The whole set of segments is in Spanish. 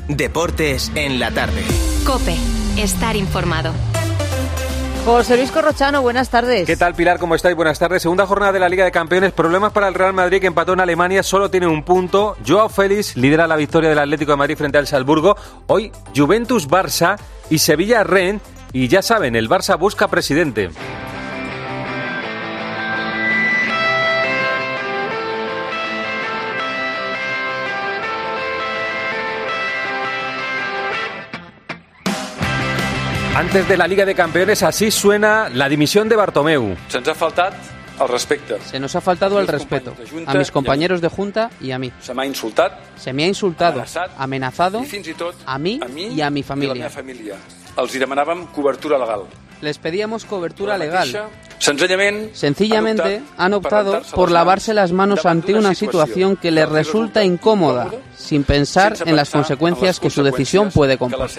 Deportes en la tarde. COPE. Estar informado. José Luis Corrochano, buenas tardes. ¿Qué tal, Pilar? ¿Cómo estáis? Buenas tardes. Segunda jornada de la Liga de Campeones. Problemas para el Real Madrid, que empató en Alemania. Solo tiene un punto. Joao Félix lidera la victoria del Atlético de Madrid frente al Salzburgo. Hoy, Juventus-Barça y Sevilla-Rennes. Y ya saben, el Barça busca presidente. Antes de la Liga de Campeones, así suena la dimisión de Bartomeu. Se'ns ha faltat el respecte. Se nos ha faltado el respeto a mis compañeros de Junta y a mí. Se m'ha insultat. Se me ha insultado, amenazado I fins i tot a mí y a mi familia. Els hi demanàvem cobertura legal. Les pedíamos cobertura legal. Sencillamente han optado por lavarse las manos ante una situación que les resulta incómoda, sin pensar en las consecuencias que su decisión puede comportar.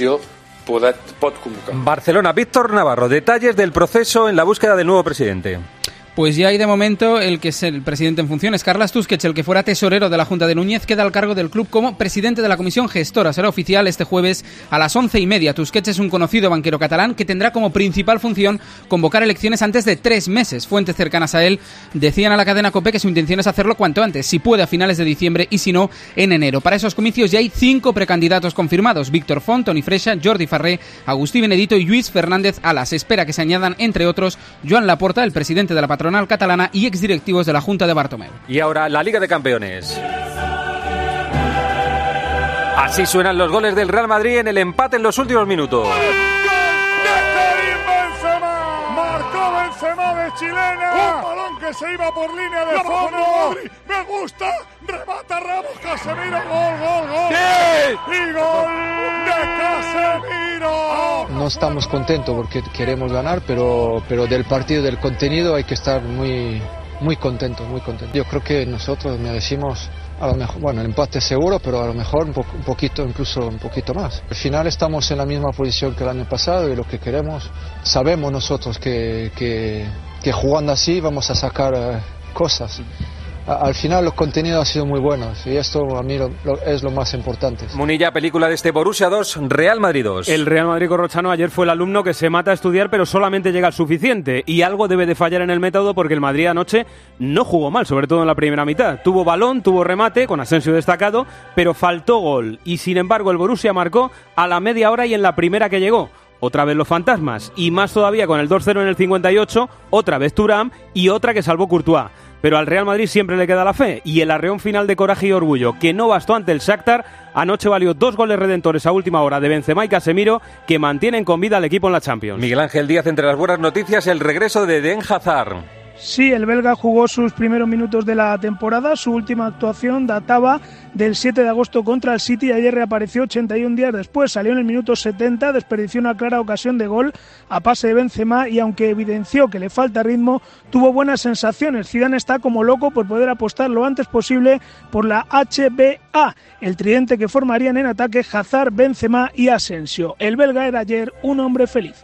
Barcelona, Víctor Navarro, detalles del proceso en la búsqueda del nuevo presidente. Pues ya hay de momento el que es el presidente en funciones, Carles Tusquets, el que fuera tesorero de la Junta de Núñez, queda al cargo del club como presidente de la comisión gestora. Será oficial este jueves a las 11:30. Tusquets es un conocido banquero catalán que tendrá como principal función convocar elecciones antes de 3 meses. Fuentes cercanas a él decían a la cadena COPE que su intención es hacerlo cuanto antes, si puede a finales de diciembre y si no, en enero. Para esos comicios ya hay 5 precandidatos confirmados: Víctor Font, Toni Freixa, Jordi Farré, Agustí Benedito y Lluís Fernández Alas. Se espera que se añadan, entre otros, Joan Laporta, el presidente de la patronal catalana, y exdirectivos de la Junta de Bartomeu. Y ahora la Liga de Campeones. Así suenan los goles del Real Madrid en el empate en los últimos minutos. Marcó Benzema de chilena. Un balón que se iba por línea de fondo. Me gusta. Remata Ramos. Casemiro. Gol. ¡Sí! Y gol de Casemiro. No estamos contentos porque queremos ganar, pero del partido, del contenido, hay que estar muy contentos, muy contentos. Yo creo que nosotros merecimos, a lo mejor, bueno, el empate seguro, pero a lo mejor un poquito, incluso un poquito más. Al final estamos en la misma posición que el año pasado y lo que queremos, sabemos nosotros que jugando así vamos a sacar cosas. Al final los contenidos han sido muy buenos y esto a mí es lo más importante. Munilla, película de este Borussia 2, Real Madrid 2. El Real Madrid Corrochano ayer fue el alumno que se mata a estudiar, pero solamente llega al suficiente, y algo debe de fallar en el método, porque el Madrid anoche no jugó mal, sobre todo en la primera mitad. Tuvo balón, tuvo remate, con Asensio destacado, pero faltó gol, y sin embargo el Borussia marcó a la media hora y en la primera que llegó. Otra vez los fantasmas, y más todavía con el 2-0 en el 58, otra vez Thuram y otra que salvó Courtois. Pero al Real Madrid siempre le queda la fe, y el arreón final de coraje y orgullo, que no bastó ante el Shakhtar, anoche valió 2 goles redentores a última hora de Benzema y Casemiro, que mantienen con vida al equipo en la Champions. Miguel Ángel Díaz, entre las buenas noticias, el regreso de Eden Hazard. Sí, el belga jugó sus primeros minutos de la temporada. Su última actuación databa del 7 de agosto contra el City y ayer reapareció 81 días después. Salió en el minuto 70, desperdició una clara ocasión de gol a pase de Benzema y aunque evidenció que le falta ritmo, tuvo buenas sensaciones. Zidane está como loco por poder apostar lo antes posible por la HBA, el tridente que formarían en ataque Hazard, Benzema y Asensio. El belga era ayer un hombre feliz.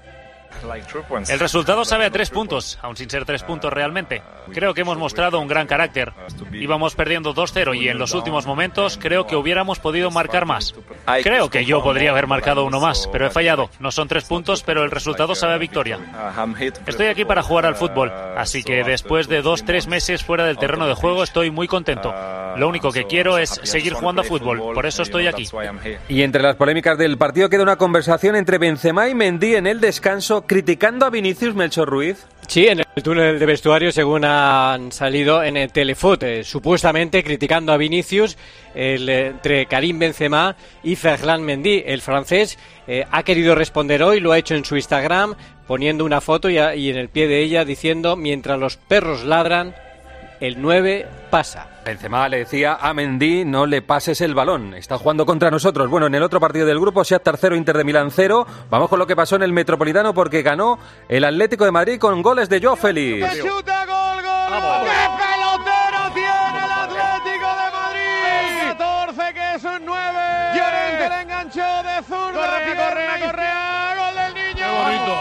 El resultado sabe a 3 puntos, aun sin ser 3 puntos realmente. Creo que hemos mostrado un gran carácter. Íbamos perdiendo 2-0 y en los últimos momentos creo que hubiéramos podido marcar más. Creo que yo podría haber marcado uno más, pero he fallado. No son 3 puntos, pero el resultado sabe a victoria. Estoy aquí para jugar al fútbol, así que después de 2-3 meses fuera del terreno de juego estoy muy contento. Lo único que quiero es seguir jugando a fútbol, por eso estoy aquí. Y entre las polémicas del partido queda una conversación entre Benzema y Mendy en el descanso, criticando a Vinicius. Melchor Ruiz. Sí, en el túnel de vestuario, según han salido en el Telefoot, supuestamente criticando a Vinicius, entre Karim Benzema y Ferland Mendy. El francés ha querido responder hoy, lo ha hecho en su Instagram, poniendo una foto y en el pie de ella diciendo: mientras los perros ladran, el 9 pasa. Benzema le decía a Mendy: no le pases el balón, está jugando contra nosotros. Bueno, en el otro partido del grupo, Shakhtar 0, Inter de Milán 0. Vamos con lo que pasó en el Metropolitano, porque ganó el Atlético de Madrid con goles de Joao Félix. ¡Que chuta, gol! ¡Qué pelotero tiene el Atlético de Madrid! 14, que es un 9. Llorente le enganchó de zurda. Correa, gol del niño. ¡Qué bonito!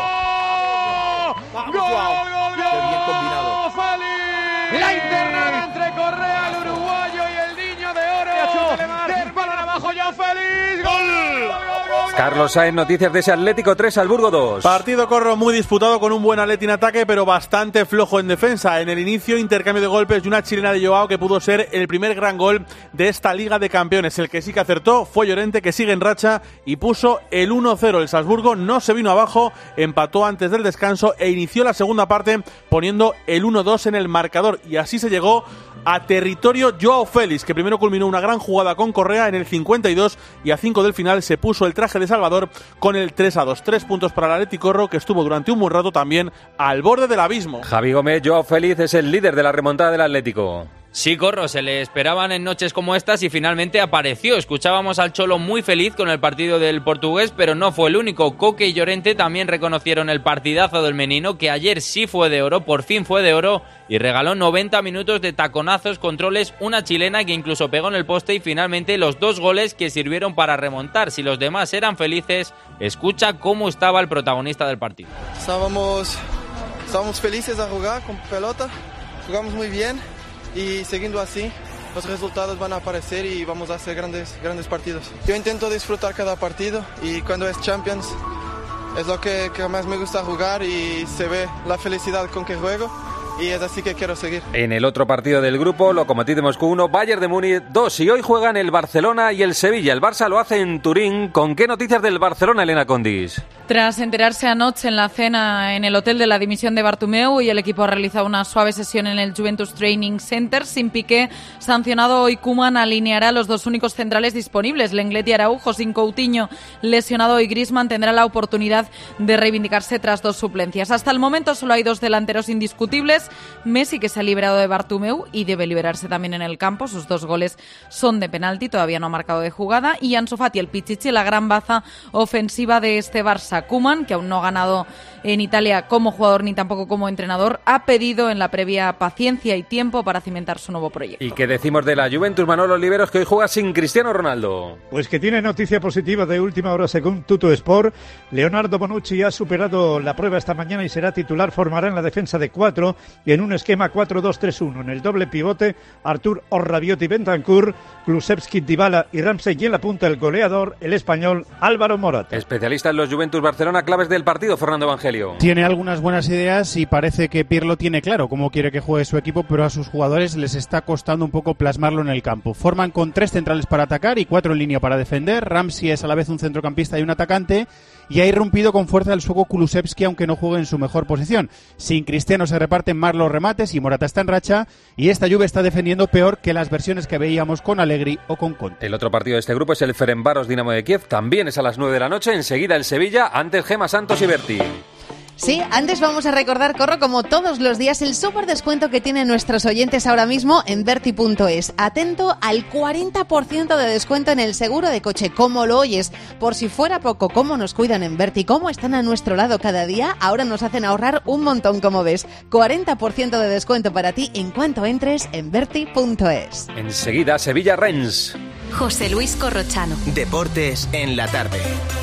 ¡Gol! ¡Qué bien combinado! ¡Félix! La internada entre Correa, el uruguayo, y el niño de oro. Del balón abajo, Joao Félix. ¡Gol! Carlos Sainz, noticias de ese Atlético 3, Salzburgo 2. Partido Corro muy disputado con un buen Atleti en ataque, pero bastante flojo en defensa. En el inicio, intercambio de golpes y una chilena de Joao que pudo ser el primer gran gol de esta Liga de Campeones. El que sí que acertó fue Llorente, que sigue en racha y puso el 1-0. El Salzburgo no se vino abajo, empató antes del descanso e inició la segunda parte poniendo el 1-2 en el marcador. Y así se llegó a territorio Joao Félix, que primero culminó una gran jugada con Correa en el 52 y a 5 del final se puso el traje de Salvador con el 3-2. 3 puntos para el Athletic Corro, que estuvo durante un buen rato también al borde del abismo. Javi Gómez, Joao Félix es el líder de la remontada del Atlético. Sí, Corro, se le esperaban en noches como estas y finalmente apareció. Escuchábamos al Cholo muy feliz con el partido del portugués, pero no fue el único. Coque y Llorente también reconocieron el partidazo del menino, que ayer sí fue de oro, por fin fue de oro, y regaló 90 minutos de taconazos, controles, una chilena que incluso pegó en el poste y finalmente los 2 goles que sirvieron para remontar. Si los demás eran felices, escucha cómo estaba el protagonista del partido. Estábamos felices a jugar con pelota, jugamos muy bien. Y siguiendo así, los resultados van a aparecer y vamos a hacer grandes partidos. Yo intento disfrutar cada partido y cuando es Champions es lo que más me gusta jugar y se ve la felicidad con que juego y es así que quiero seguir. En el otro partido del grupo, Lokomotiv de Moscú 1, Bayern de Múnich 2 y hoy juegan el Barcelona y el Sevilla. El Barça lo hace en Turín. ¿Con qué noticias del Barcelona, Elena Condis? Tras enterarse anoche en la cena en el hotel de la dimisión de Bartomeu y el equipo ha realizado una suave sesión en el Juventus Training Center, sin Piqué sancionado, hoy Koeman alineará los 2 únicos centrales disponibles, Lenglet y Araujo. Sin Coutinho lesionado, y Griezmann tendrá la oportunidad de reivindicarse tras 2 suplencias. Hasta el momento solo hay 2 delanteros indiscutibles, Messi, que se ha librado de Bartomeu y debe liberarse también en el campo, sus 2 goles son de penalti, todavía no ha marcado de jugada, y Ansu Fati, el Pichichi, la gran baza ofensiva de este Barça. Koeman, que aún no ha ganado en Italia como jugador ni tampoco como entrenador, ha pedido en la previa paciencia y tiempo para cimentar su nuevo proyecto. ¿Y qué decimos de la Juventus, Manolo Oliveros, que hoy juega sin Cristiano Ronaldo? Pues que tiene noticia positiva de última hora según Tuttosport. Leonardo Bonucci ha superado la prueba esta mañana y será titular. Formará en la defensa de 4 y en un esquema 4-2-3-1. En el doble pivote, Artur Rabiot y Bentancur, Kulusevski, Dybala y Ramsey, y en la punta el goleador, el español Álvaro Morata. Especialista en los Juventus Barcelona, claves del partido, Fernando Evangelio. Tiene algunas buenas ideas y parece que Pirlo tiene claro cómo quiere que juegue su equipo, pero a sus jugadores les está costando un poco plasmarlo en el campo. Forman con 3 centrales para atacar y 4 en línea para defender. Ramsey es a la vez un centrocampista y un atacante, y ha irrumpido con fuerza el sueco Kulusevski, aunque no juegue en su mejor posición. Sin Cristiano se reparten más los remates y Morata está en racha, y esta Juve está defendiendo peor que las versiones que veíamos con Allegri o con Conte. El otro partido de este grupo es el Ferencváros Dinamo de Kiev, también es a las 9 de la noche, enseguida el Sevilla, antes Gemma Santos y Berti. Sí, antes vamos a recordar, Corro, como todos los días, el súper descuento que tienen nuestros oyentes ahora mismo en Berti.es. Atento al 40% de descuento en el seguro de coche, como lo oyes. Por si fuera poco, cómo nos cuidan en Berti, cómo están a nuestro lado cada día, ahora nos hacen ahorrar un montón, como ves. 40% de descuento para ti en cuanto entres en Berti.es. Enseguida, Sevilla-Rennes. José Luis Corrochano. Deportes en la tarde.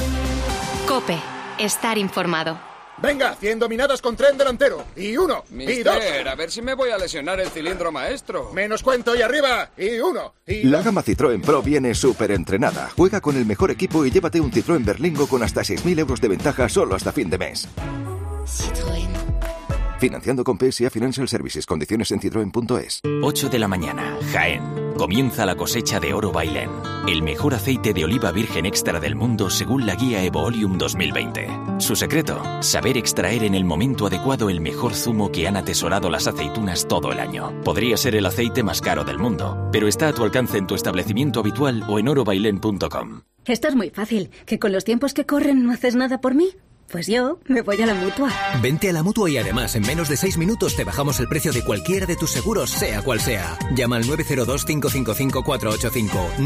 COPE. Estar informado. Venga, 100 dominadas con tren delantero. Y 1, y 2. A ver si me voy a lesionar el cilindro maestro. Menos cuento y arriba. Y 1, y 2. La gama Citroën Pro viene súper entrenada. Juega con el mejor equipo y llévate un Citroën Berlingo con hasta 6.000 euros de ventaja solo hasta fin de mes. Citroën. Financiando con PSA Financial Services. Condiciones en citroen.es. 8 de la mañana, Jaén. Comienza la cosecha de Oro Bailén, el mejor aceite de oliva virgen extra del mundo según la guía Evoolium 2020. Su secreto, saber extraer en el momento adecuado el mejor zumo que han atesorado las aceitunas todo el año. Podría ser el aceite más caro del mundo, pero está a tu alcance en tu establecimiento habitual o en orobailén.com. Esto es muy fácil. ¿Que con los tiempos que corren no haces nada por mí? Pues yo me voy a la Mutua. Vente a la Mutua y además en menos de 6 minutos te bajamos el precio de cualquiera de tus seguros, sea cual sea. Llama al 902-555-485.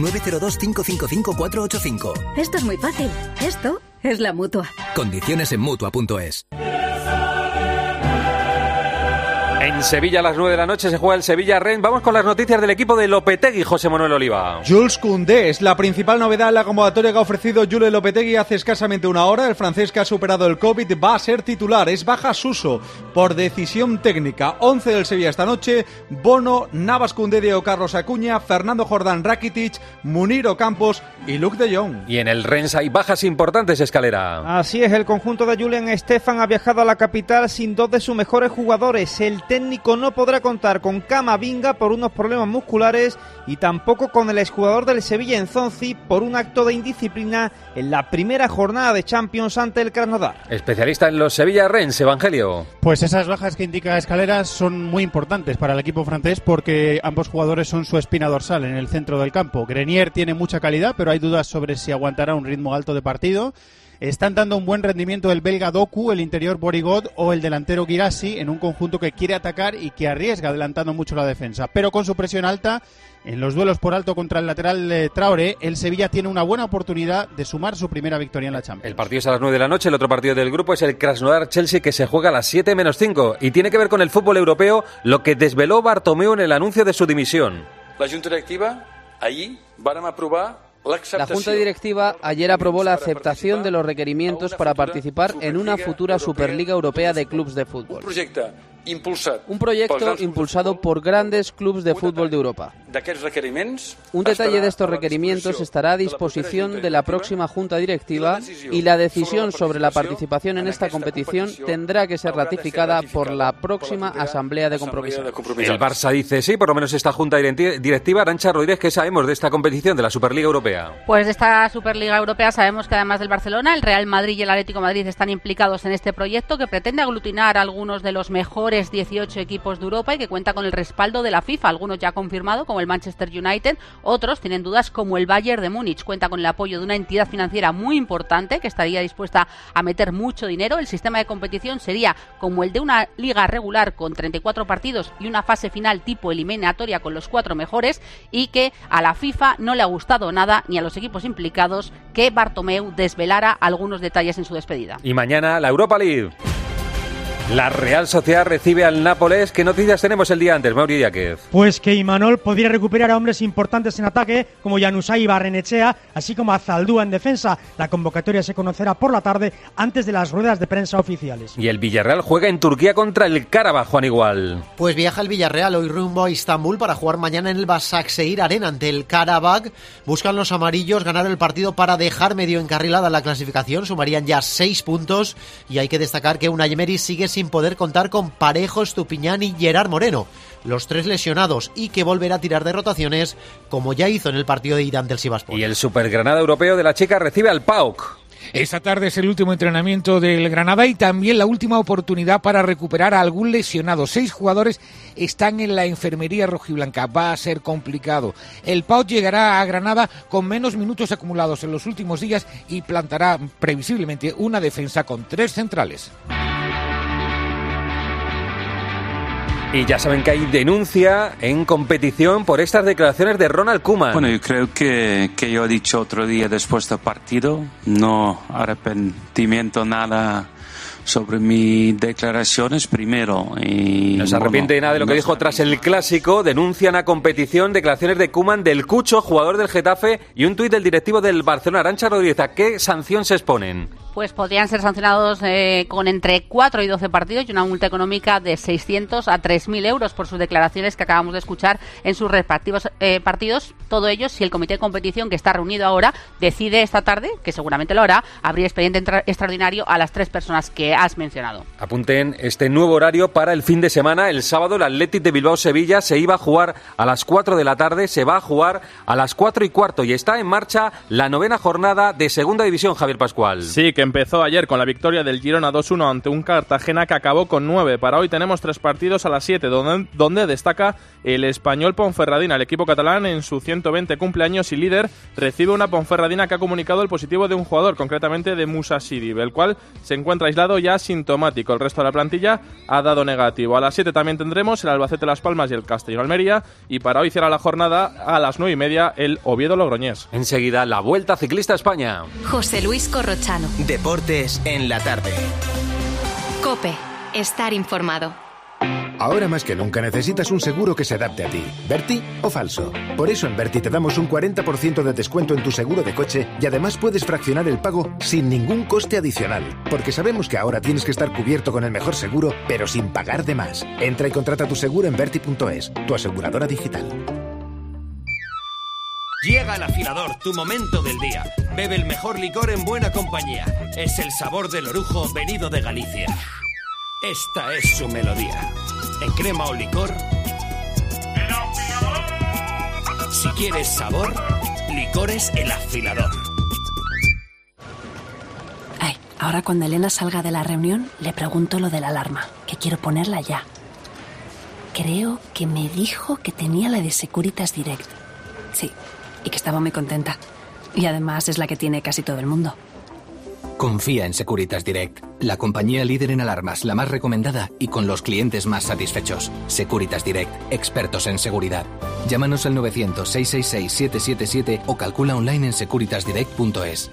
902-555-485. Esto es muy fácil. Esto es la Mutua. Condiciones en Mutua.es. En En Sevilla a las 9 de la noche se juega el Sevilla-Rennes. Vamos con las noticias del equipo de Lopetegui, José Manuel Oliva. Jules Koundé es la principal novedad en la convocatoria que ha ofrecido Jules Lopetegui hace escasamente una hora. El francés, que ha superado el COVID, va a ser titular. Es baja Suso por decisión técnica. 11 del Sevilla esta noche: Bono, Navas, Koundé, Diego Carlos Acuña, Fernando Jordán, Rakitic, Munir Ocampos y Luc de Jong. Y en el Rennes hay bajas importantes, Escalera. Así es, el conjunto de Julian Stefan ha viajado a la capital sin dos de sus mejores jugadores. El técnico no podrá contar con Camavinga por unos problemas musculares y tampoco con el exjugador del Sevilla, Nzonzi, por un acto de indisciplina en la primera jornada de Champions ante el Krasnodar. Especialista en los Sevilla-Rennes, Evangelio. Pues esas bajas que indica Escaleras son muy importantes para el equipo francés porque ambos jugadores son su espina dorsal en el centro del campo. Grenier tiene mucha calidad, pero hay dudas sobre si aguantará un ritmo alto de partido. Están dando un buen rendimiento el belga Doku, el interior Borigot o el delantero Guirassy, en un conjunto que quiere atacar y que arriesga adelantando mucho la defensa. Pero con su presión alta, en los duelos por alto contra el lateral Traoré, el Sevilla tiene una buena oportunidad de sumar su primera victoria en la Champions. El partido es a las 9 de la noche, el otro partido del grupo es el Krasnodar-Chelsea, que se juega a las 7 menos 5 y tiene que ver con el fútbol europeo, lo que desveló Bartomeu en el anuncio de su dimisión. La Junta Directiva, allí, van a aprobar. La Junta Directiva ayer aprobó la aceptación de los requerimientos para participar en una futura Superliga Europea de Clubs de Fútbol. Un proyecto impulsado por grandes clubes de fútbol de Europa. Un detalle de estos requerimientos estará a disposición de la próxima Junta Directiva y la decisión sobre la participación en esta competición tendrá que ser ratificada por la próxima Asamblea de Compromisados. El Barça dice sí, por lo menos esta Junta Directiva. Arantxa Rodríguez, ¿qué sabemos de esta competición, de la Superliga Europea? Pues de esta Superliga Europea sabemos que además del Barcelona, el Real Madrid y el Atlético de Madrid están implicados en este proyecto que pretende aglutinar a algunos de los mejores 18 equipos de Europa y que cuenta con el respaldo de la FIFA. Algunos ya confirmado, como el Manchester United, otros tienen dudas, como el Bayern de Múnich. Cuenta con el apoyo de una entidad financiera muy importante que estaría dispuesta a meter mucho dinero. El sistema de competición sería como el de una liga regular con 34 partidos y una fase final tipo eliminatoria con los 4 mejores, y que a la FIFA no le ha gustado nada, ni a los equipos implicados, que Bartomeu desvelara algunos detalles en su despedida. Y mañana la Europa League. La Real Sociedad recibe al Nápoles. ¿Qué noticias tenemos el día antes, Mauri Díaz? Pues que Imanol podría recuperar a hombres importantes en ataque, como Januzaj y Barrenechea, así como a Zaldúa en defensa. La convocatoria se conocerá por la tarde, antes de las ruedas de prensa oficiales. Y el Villarreal juega en Turquía contra el Karabaj, Juan Igual. Pues viaja el Villarreal hoy rumbo a Istambul para jugar mañana en el Başakşehir Arena ante el Karabaj. Buscan los amarillos ganar el partido para dejar medio encarrilada la clasificación. Sumarían ya 6 puntos y hay que destacar que Unai Emery sigue sin poder contar con Parejo, Estupiñán y Gerard Moreno, los 3 lesionados, y que volverá a tirar de rotaciones como ya hizo en el partido de ida ante el Sivasspor. Y el Supergranada europeo de la Checa recibe al PAOK. Esta tarde es el último entrenamiento del Granada y también la última oportunidad para recuperar a algún lesionado. 6 jugadores están en la enfermería rojiblanca. Va a ser complicado. El PAOK llegará a Granada con menos minutos acumulados en los últimos días y plantará previsiblemente una defensa con 3 centrales. Y ya saben que hay denuncia en competición por estas declaraciones de Ronald Koeman. Bueno, yo creo que yo he dicho otro día después del partido, no arrepentimiento nada sobre mis declaraciones primero. Y no se arrepiente de nada de lo que dijo tras el Clásico. Denuncian a competición declaraciones de Koeman, del Cucho, jugador del Getafe, y un tuit del directivo del Barcelona, Arantxa Rodríguez. ¿A qué sanción se exponen? Pues podrían ser sancionados con entre 4 y 12 partidos y una multa económica de 600 a 3.000 euros por sus declaraciones que acabamos de escuchar en sus respectivos partidos. Todo ello si el comité de competición, que está reunido ahora, decide esta tarde, que seguramente lo hará, abrir expediente extraordinario a las 3 personas que has mencionado. Apunten este nuevo horario para el fin de semana. El sábado el Athletic de Bilbao-Sevilla se iba a jugar a las 4 de la tarde, se va a jugar a las 4:15 y está en marcha la 9ª jornada de Segunda División, Javier Pascual. Sí, que empezó ayer con la victoria del Girona 2-1 ante un Cartagena que acabó con 9. Para hoy tenemos 3 partidos a las 7, donde destaca el Español Ponferradina. El equipo catalán, en su 120 cumpleaños y líder, recibe una Ponferradina que ha comunicado el positivo de un jugador, concretamente de Musa Sirib, el cual se encuentra aislado ya asintomático. El resto de la plantilla ha dado negativo. A las 7 también tendremos el Albacete Las Palmas y el Castellón Almería. Y para hoy cierra la jornada a las 9:30 el Oviedo Logroñés. Enseguida la Vuelta Ciclista a España. José Luis Corrochano. Deportes en la tarde. COPE. Estar informado. Ahora más que nunca necesitas un seguro que se adapte a ti. ¿Berti o falso? Por eso en Berti te damos un 40% de descuento en tu seguro de coche y además puedes fraccionar el pago sin ningún coste adicional. Porque sabemos que ahora tienes que estar cubierto con el mejor seguro, pero sin pagar de más. Entra y contrata tu seguro en Berti.es, tu aseguradora digital. Llega el afilador, tu momento del día. Bebe el mejor licor en buena compañía. Es el sabor del orujo venido de Galicia. Esta es su melodía. En crema o licor. Si quieres sabor, Licores El Afilador. Ay, ahora cuando Elena salga de la reunión, le pregunto lo de la alarma, que quiero ponerla ya. Creo que me dijo que tenía la de Securitas Direct. Sí, y que estaba muy contenta. Y además es la que tiene casi todo el mundo. Confía en Securitas Direct, la compañía líder en alarmas, la más recomendada y con los clientes más satisfechos. Securitas Direct, expertos en seguridad. Llámanos al 900-666-777 o calcula online en securitasdirect.es.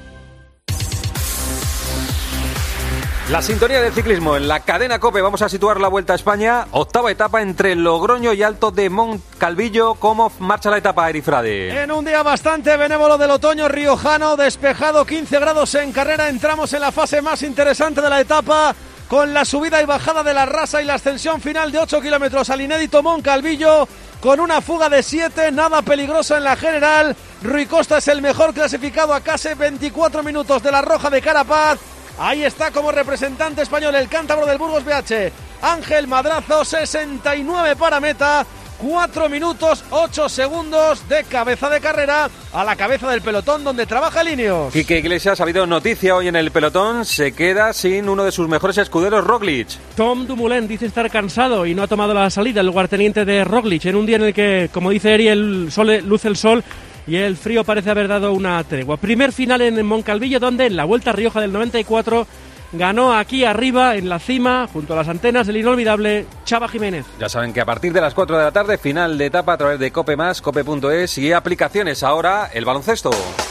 La sintonía del ciclismo en la cadena COPE. Vamos a situar la Vuelta a España. Octava etapa entre Logroño y Alto de Moncalvillo. ¿Cómo marcha la etapa, Eri Frade? En un día bastante benévolo del otoño riojano, despejado, 15 grados en carrera. Entramos en la fase más interesante de la etapa, con la subida y bajada de la Rasa y la ascensión final de 8 kilómetros al inédito Moncalvillo, con una fuga de 7, nada peligroso en la general. Rui Costa es el mejor clasificado a casi 24 minutos de la Roja de Carapaz. Ahí está como representante español el cántabro del Burgos BH, Ángel Madrazo, 69 para meta, 4 minutos 8 segundos de cabeza de carrera a la cabeza del pelotón donde trabaja Linios. Quique Iglesias, ha habido noticia hoy en el pelotón, se queda sin uno de sus mejores escuderos, Roglic. Tom Dumoulin dice estar cansado y no ha tomado la salida el lugarteniente de Roglic en un día en el que, como dice Eri, luce el sol y el frío parece haber dado una tregua. Primer final en Moncalvillo, donde en la Vuelta a Rioja del 94 ganó aquí arriba, en la cima, junto a las antenas, el inolvidable Chava Jiménez. Ya saben que a partir de las 4 de la tarde, final de etapa a través de COPE+, cope.es y aplicaciones. Ahora, el baloncesto.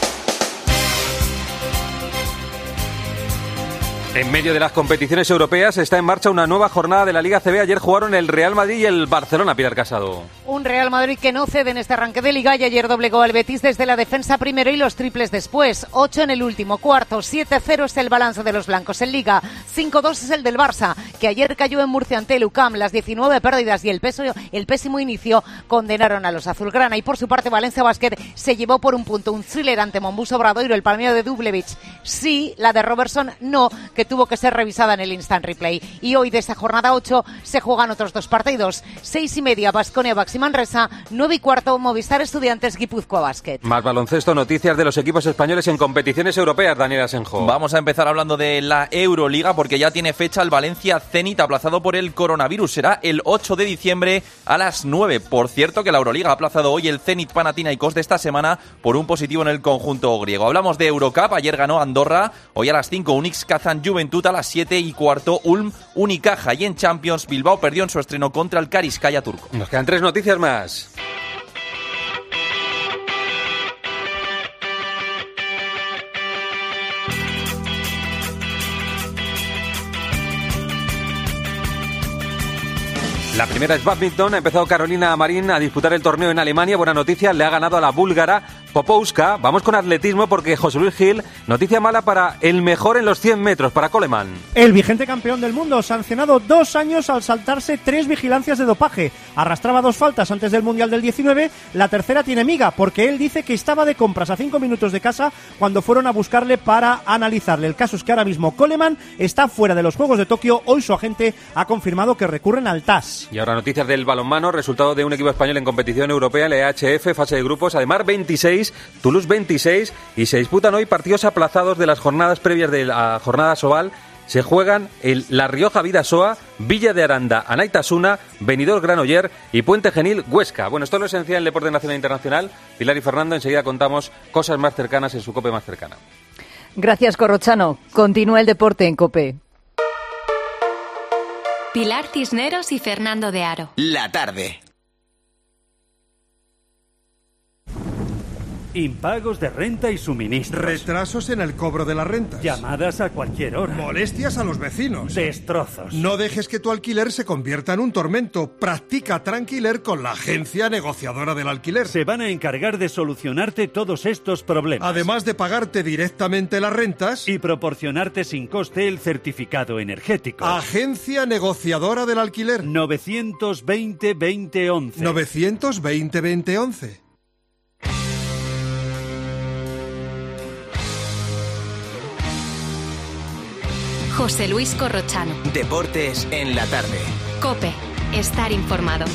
En medio de las competiciones europeas está en marcha una nueva jornada de la Liga CB. Ayer jugaron el Real Madrid y el Barcelona, Pilar Casado. Un Real Madrid que no cede en este arranque de Liga y ayer doblegó al Betis desde la defensa primero y los triples después. 8 en el último cuarto, 7-0 es el balance de los blancos en Liga. 5-2 es el del Barça, que ayer cayó en Murcia ante el UCAM. Las 19 pérdidas y el pésimo inicio condenaron a los azulgrana. Y por su parte Valencia Basket se llevó por un punto un thriller ante Mombús Obradoiro, el palmeo de Dublevich. Sí, la de Robertson no, que tuvo que ser revisada en el instant replay. Y hoy de esta jornada 8 se juegan otros dos partidos. 6:30 Baskonia Baxi Manresa, 9:15 Movistar Estudiantes Guipúzcoa Basket. Más baloncesto, noticias de los equipos españoles en competiciones europeas, Daniel Asenjo. Vamos a empezar hablando de la Euroliga porque ya tiene fecha el Valencia Zenit aplazado por el coronavirus. Será el 8 de diciembre a las 9. Por cierto que la Euroliga ha aplazado hoy el Zenit Panathinaikos de esta semana por un positivo en el conjunto griego. Hablamos de Eurocup, ayer ganó Andorra, hoy a las 5 Unix Kazan Juventud, a las 7:15 Ulm Unicaja, y en Champions Bilbao perdió en su estreno contra el Kariskaya turco. Nos quedan 3 noticias más. La primera es badminton. Ha empezado Carolina Marín a disputar el torneo en Alemania. Buena noticia, le ha ganado a la búlgara Popowska. Vamos con atletismo porque José Luis Gil, noticia mala para el mejor en los 100 metros, para Coleman. El vigente campeón del mundo, sancionado 2 años al saltarse 3 vigilancias de dopaje. Arrastraba 2 faltas antes del Mundial del 19, la tercera tiene miga porque él dice que estaba de compras a 5 minutos de casa cuando fueron a buscarle para analizarle. El caso es que ahora mismo Coleman está fuera de los Juegos de Tokio. Hoy su agente ha confirmado que recurren al TAS. Y ahora noticias del balonmano, resultado de un equipo español en competición europea, el EHF, fase de grupos, Ademar 26, Toulouse 26, y se disputan hoy partidos aplazados de las jornadas previas de la jornada Sobal. Se juegan el La Rioja Bidasoa, Villa de Aranda, Anaitasuna, Benidorm Granoller y Puente Genil Huesca. Bueno, esto es lo esencial en el deporte nacional e internacional. Pilar y Fernando, enseguida contamos cosas más cercanas en su COPE más cercana. Gracias, Corrochano. Continúa el deporte en COPE. Pilar Cisneros y Fernando de Aro. La tarde. impagos de renta y suministros, retrasos en el cobro de las rentas, llamadas a cualquier hora, molestias a los vecinos, destrozos. No dejes que tu alquiler se convierta en un tormento. Practica Tranquiler con la agencia negociadora del alquiler. Se van a encargar de solucionarte todos estos problemas. Además de pagarte directamente las rentas y proporcionarte sin coste el certificado energético. Agencia negociadora del alquiler. 920-2011. 920-2011. José Luis Corrochano. Deportes en la tarde. COPE. Estar informado.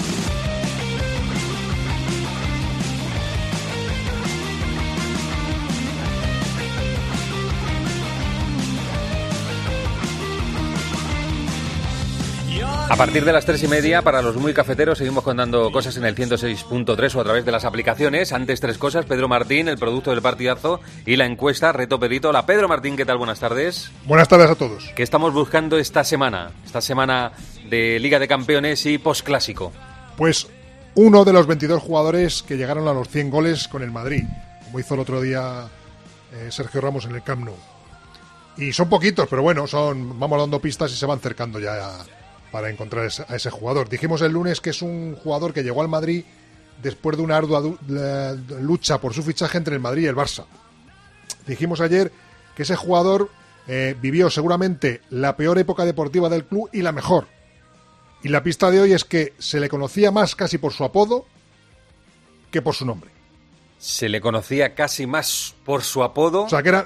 A partir de las 3:30, para los muy cafeteros, seguimos contando cosas en el 106.3 o a través de las aplicaciones. Antes, tres cosas. Pedro Martín, el producto del partidazo, y la encuesta Reto Pedrito. Hola, Pedro Martín, ¿qué tal? Buenas tardes. Buenas tardes a todos. ¿Qué estamos buscando esta semana? Esta semana de Liga de Campeones y postclásico. Pues uno de los 22 jugadores que llegaron a los 100 goles con el Madrid, como hizo el otro día Sergio Ramos en el Camp Nou. Y son poquitos, pero bueno, vamos dando pistas y se van cercando ya para encontrar a ese jugador. Dijimos el lunes que es un jugador que llegó al Madrid después de una ardua lucha por su fichaje entre el Madrid y el Barça. Dijimos ayer que ese jugador vivió seguramente la peor época deportiva del club y la mejor. Y la pista de hoy es que se le conocía más casi por su apodo que por su nombre. Se le conocía casi más por su apodo. O sea, que era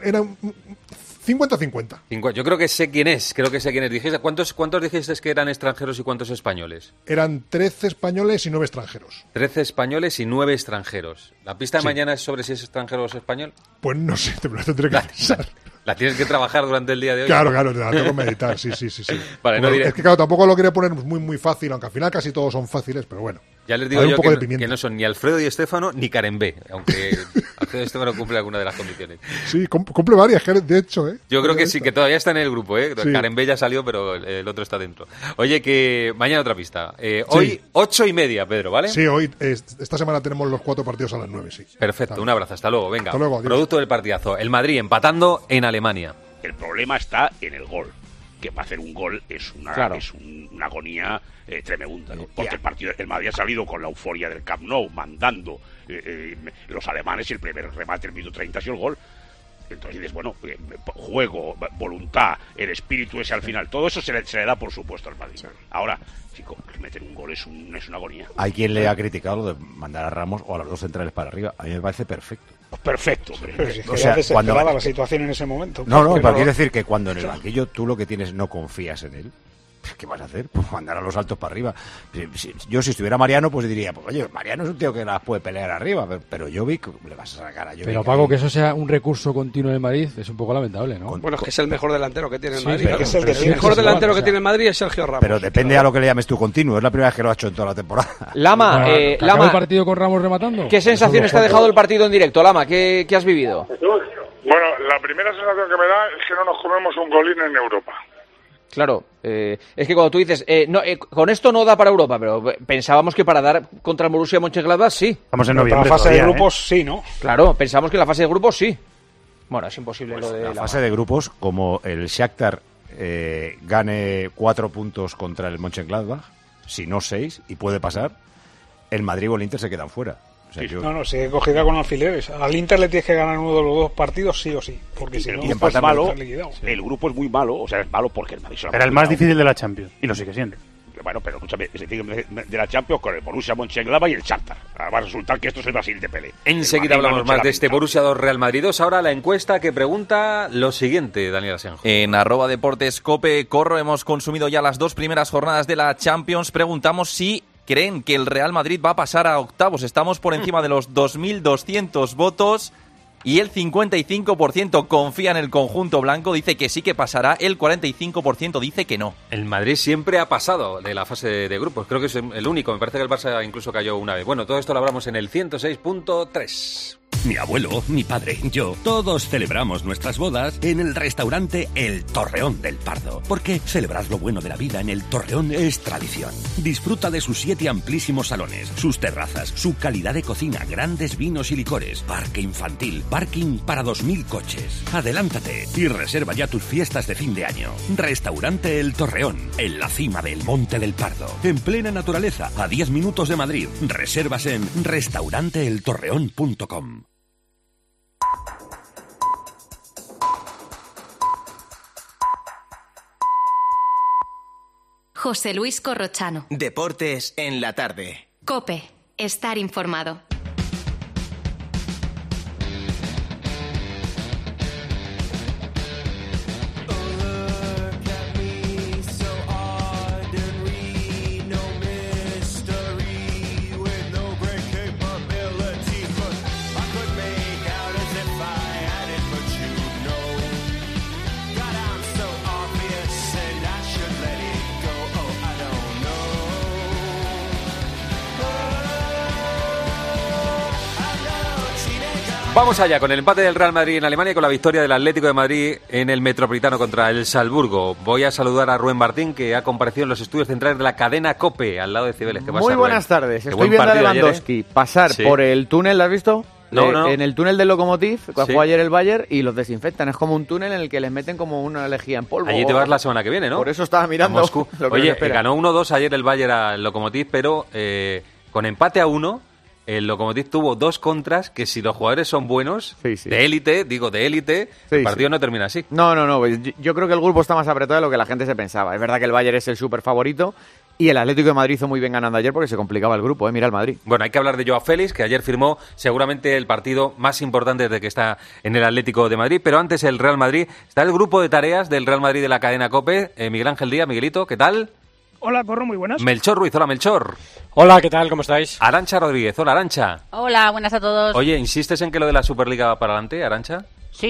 50-50. Yo creo que sé quién es. Dijiste, ¿cuántos dijiste que eran extranjeros y cuántos españoles? Eran 13 españoles y 9 extranjeros. 13 españoles y 9 extranjeros. ¿La pista de mañana es sobre si es extranjero o es español? Pues no sé, te lo tendré que pensar. ¿La tienes que trabajar durante el día de hoy? Claro, la tengo que meditar, sí. Vale, no diré... Es que claro, tampoco lo quería poner muy fácil, aunque al final casi todos son fáciles, pero bueno. Ya les digo yo que no son ni Alfredo y Estéfano ni Karen B, aunque Alfredo y Estéfano cumple alguna de las condiciones. Sí, cumple varias, de hecho. Yo creo que sí, que todavía está en el grupo, Sí. Karen B ya salió, pero el otro está dentro. Oye, que mañana otra pista. Hoy, 8:30, Pedro, ¿vale? Sí, hoy, esta semana tenemos los 4 partidos a las 9, sí. Perfecto, un abrazo, hasta luego, venga. Hasta luego, adiós. Producto del partidazo, el Madrid empatando en Alemania. El problema está en el gol, que para hacer un gol es una agonía tremenda, ¿no? Porque el Madrid ha salido con la euforia del Camp Nou, mandando los alemanes, y el primer remate el minuto 30 ha sido el gol. Entonces dices, bueno, juego, voluntad, el espíritu ese al final, todo eso se le da por supuesto al Madrid. Ahora, chico, meter un gol es una agonía. Hay quien le ha criticado lo de mandar a Ramos o a los dos centrales para arriba. A mí me parece perfecto. Perfecto. Pero si o sea, cuando la situación en ese momento. No, pero quiero decir que cuando en el banquillo tú lo que tienes no confías en él, ¿qué vas a hacer? Pues mandar a los altos para arriba. Yo si estuviera Mariano, pues diría, pues oye, Mariano es un tío que las puede pelear arriba, pero Jovic le vas a sacar a Jovic. Pero Paco, que eso sea un recurso continuo en el Madrid es un poco lamentable, ¿no? Bueno, es que es el mejor delantero que tiene el Madrid. El mejor delantero que tiene el Madrid es Sergio Ramos. Pero depende a lo que le llames tú continuo, es la primera vez que lo ha hecho en toda la temporada. Lama, el partido con Ramos rematando. ¿Qué sensaciones te ha dejado el partido en directo, Lama? ¿Qué has vivido? Bueno, la primera sensación que me da es que no nos comemos un golín en Europa. Claro, es que cuando tú dices, con esto no da para Europa, pero pensábamos que para dar contra el Borussia Mönchengladbach sí. Estamos en noviembre. La fase de grupos sí, ¿no? Claro, pensamos que la fase de grupos sí. Bueno, es imposible pues lo de la fase de grupos, como el Shakhtar gane 4 puntos contra el Mönchengladbach, si no 6, y puede pasar, el Madrid o el Inter se quedan fuera. O sea, No, se cogida con alfileres. Al Inter le tienes que ganar uno de los dos partidos sí o sí, porque si no, es malo. El grupo es muy malo, o sea, es malo porque el Madrid era el más difícil de la Champions, y lo sigue siendo. Bueno, pero escúchame, de la Champions con el Borussia Mönchengladbach y el Shakhtar. Va a resultar que esto es el Brasil de Pelé. Enseguida hablamos más de este Borussia 2 Real Madrid 2. Ahora la encuesta que pregunta lo siguiente, Daniel Asenjo. En @deportescope Corro hemos consumido ya las 2 primeras jornadas de la Champions. Preguntamos si creen que el Real Madrid va a pasar a octavos. Estamos por encima de los 2.200 votos y el 55% confía en el conjunto blanco, dice que sí que pasará, el 45% dice que no. El Madrid siempre ha pasado de la fase de grupos, creo que es el único, me parece que el Barça incluso cayó una vez. Bueno, todo esto lo hablamos en el 106.3. mi abuelo, mi padre, yo, todos celebramos nuestras bodas en el restaurante El Torreón del Pardo, porque celebrar lo bueno de la vida en El Torreón es tradición. Disfruta de sus 7 amplísimos salones, sus terrazas, su calidad de cocina, grandes vinos y licores, parque infantil, parking para 2.000 coches. Adelántate y reserva ya tus fiestas de fin de año. Restaurante El Torreón, en la cima del Monte del Pardo, en plena naturaleza, a 10 minutos de Madrid. Reservas en restauranteeltorreón.com. José Luis Corrochano. Deportes en la tarde. COPE. Estar informado. Vamos allá con el empate del Real Madrid en Alemania y con la victoria del Atlético de Madrid en el Metropolitano contra el Salzburgo. Voy a saludar a Rubén Martín, que ha comparecido en los estudios centrales de la cadena COPE, al lado de Cibeles. ¿Qué pasa, Muy buenas Rubén? tardes. Estoy viendo a Lewandowski pasar por el túnel, ¿lo has visto? No. En el túnel del Lokomotiv, que jugó ayer el Bayern, y los desinfectan. Es como un túnel en el que les meten como una lejía en polvo. Allí te vas la semana que viene, ¿no? Por eso estaba mirando Moscú. lo que Oye, nos espera. ganó 1-2 ayer el Bayern al Lokomotiv, pero con empate a 1... El Lokomotiv tuvo 2 contras que, si los jugadores son buenos, de élite, el partido no termina así. No, pues yo creo que el grupo está más apretado de lo que la gente se pensaba. Es verdad que el Bayern es el súper favorito y el Atlético de Madrid hizo muy bien ganando ayer porque se complicaba el grupo, mira el Madrid. Bueno, hay que hablar de Joao Félix, que ayer firmó seguramente el partido más importante desde que está en el Atlético de Madrid, pero antes el Real Madrid. Está el grupo de tareas del Real Madrid de la cadena COPE. Miguel Ángel Díaz, Miguelito, ¿qué tal? Hola, Corro, muy buenas. Melchor Ruiz, hola Melchor. Hola, ¿qué tal? ¿Cómo estáis? Arantxa Rodríguez, hola Arantxa. Hola, buenas a todos. Oye, ¿insistes en que lo de la Superliga va para adelante, Arantxa? Sí.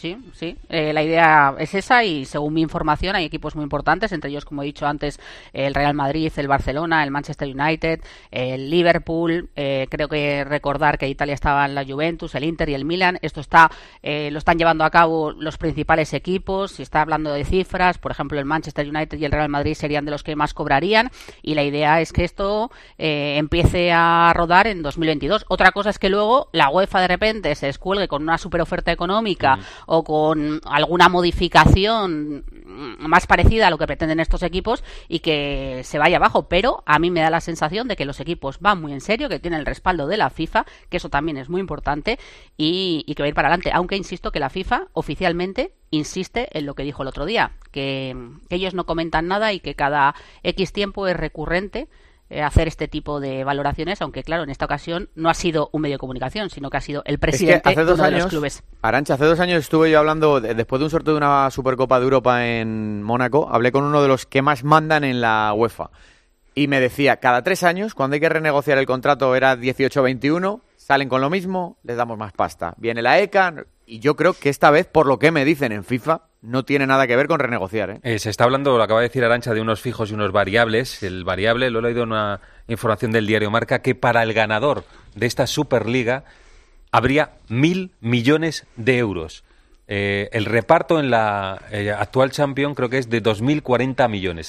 La idea es esa y según mi información hay equipos muy importantes, entre ellos, como he dicho antes, el Real Madrid, el Barcelona, el Manchester United, el Liverpool, creo que recordar que en Italia estaban la Juventus, el Inter y el Milan. Esto lo están llevando a cabo los principales equipos. Si está hablando de cifras, por ejemplo, el Manchester United y el Real Madrid serían de los que más cobrarían y la idea es que esto empiece a rodar en 2022. Otra cosa es que luego la UEFA de repente se descuelgue con una super oferta económica o con alguna modificación más parecida a lo que pretenden estos equipos y que se vaya abajo, pero a mí me da la sensación de que los equipos van muy en serio, que tienen el respaldo de la FIFA, que eso también es muy importante y que va a ir para adelante, aunque insisto que la FIFA oficialmente insiste en lo que dijo el otro día, que ellos no comentan nada y que cada X tiempo es recurrente hacer este tipo de valoraciones, aunque claro, en esta ocasión no ha sido un medio de comunicación, sino que ha sido el presidente de uno de los clubes. Arantxa, hace 2 años estuve yo hablando, después de un sorteo de una Supercopa de Europa en Mónaco, hablé con uno de los que más mandan en la UEFA y me decía, cada 3 años, cuando hay que renegociar el contrato era 18-21, salen con lo mismo, les damos más pasta. Viene la ECA y yo creo que esta vez, por lo que me dicen en FIFA, no tiene nada que ver con renegociar. Se está hablando, lo acaba de decir Arantxa, de unos fijos y unos variables. El variable, lo he leído en una información del diario Marca, que para el ganador de esta Superliga habría 1.000 millones de euros. El reparto en la actual Champions creo que es de 2.040 millones.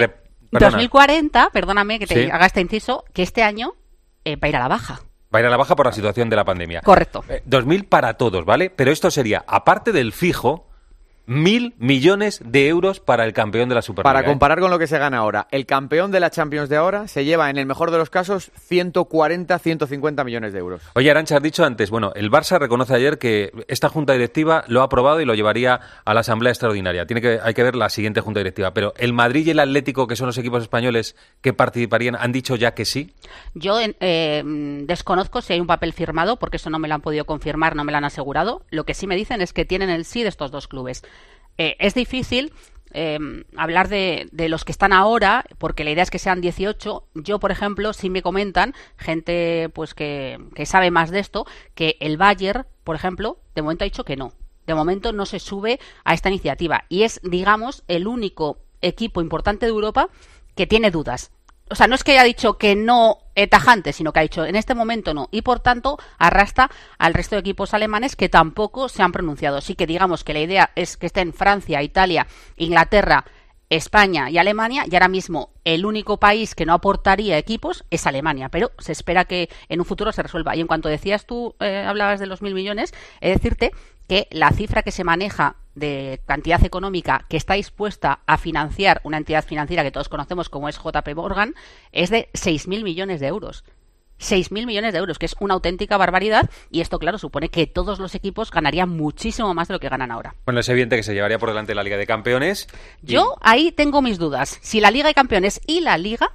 2040, perdóname que te Sí. haga este inciso, que este año va a ir a la baja. Va a ir a la baja por la situación de la pandemia. Correcto. 2.000 para todos, ¿vale? Pero esto sería, aparte del fijo, 1.000 millones de euros para el campeón de la Superliga. Para comparar con lo que se gana ahora, el campeón de la Champions de ahora se lleva, en el mejor de los casos, 140-150 millones de euros. Oye, Arantxa, has dicho antes, bueno, el Barça reconoce ayer que esta junta directiva lo ha aprobado y lo llevaría a la Asamblea Extraordinaria. Hay que ver la siguiente junta directiva. Pero el Madrid y el Atlético, que son los equipos españoles que participarían, ¿han dicho ya que sí? Yo desconozco si hay un papel firmado, porque eso no me lo han podido confirmar, no me lo han asegurado. Lo que sí me dicen es que tienen el sí de estos dos clubes. Es difícil hablar de los que están ahora, porque la idea es que sean 18. Yo, por ejemplo, sí me comentan, gente pues que sabe más de esto, que el Bayern, por ejemplo, de momento ha dicho que no. De momento no se sube a esta iniciativa. Y es, digamos, el único equipo importante de Europa que tiene dudas. O sea, no es que haya dicho que no tajante, sino que ha dicho en este momento no, y por tanto arrastra al resto de equipos alemanes que tampoco se han pronunciado. Sí que digamos que la idea es que estén Francia, Italia, Inglaterra, España y Alemania, y ahora mismo el único país que no aportaría equipos es Alemania, pero se espera que en un futuro se resuelva. Y en cuanto decías tú, hablabas de los 1.000 millones, he de decirte que la cifra que se maneja de cantidad económica que está dispuesta a financiar una entidad financiera que todos conocemos como es JP Morgan es de 6.000 millones de euros. 6.000 millones de euros, que es una auténtica barbaridad, y esto, claro, supone que todos los equipos ganarían muchísimo más de lo que ganan ahora. Bueno, es evidente que se llevaría por delante la Liga de Campeones. Yo ahí tengo mis dudas, si la Liga de Campeones y la Liga,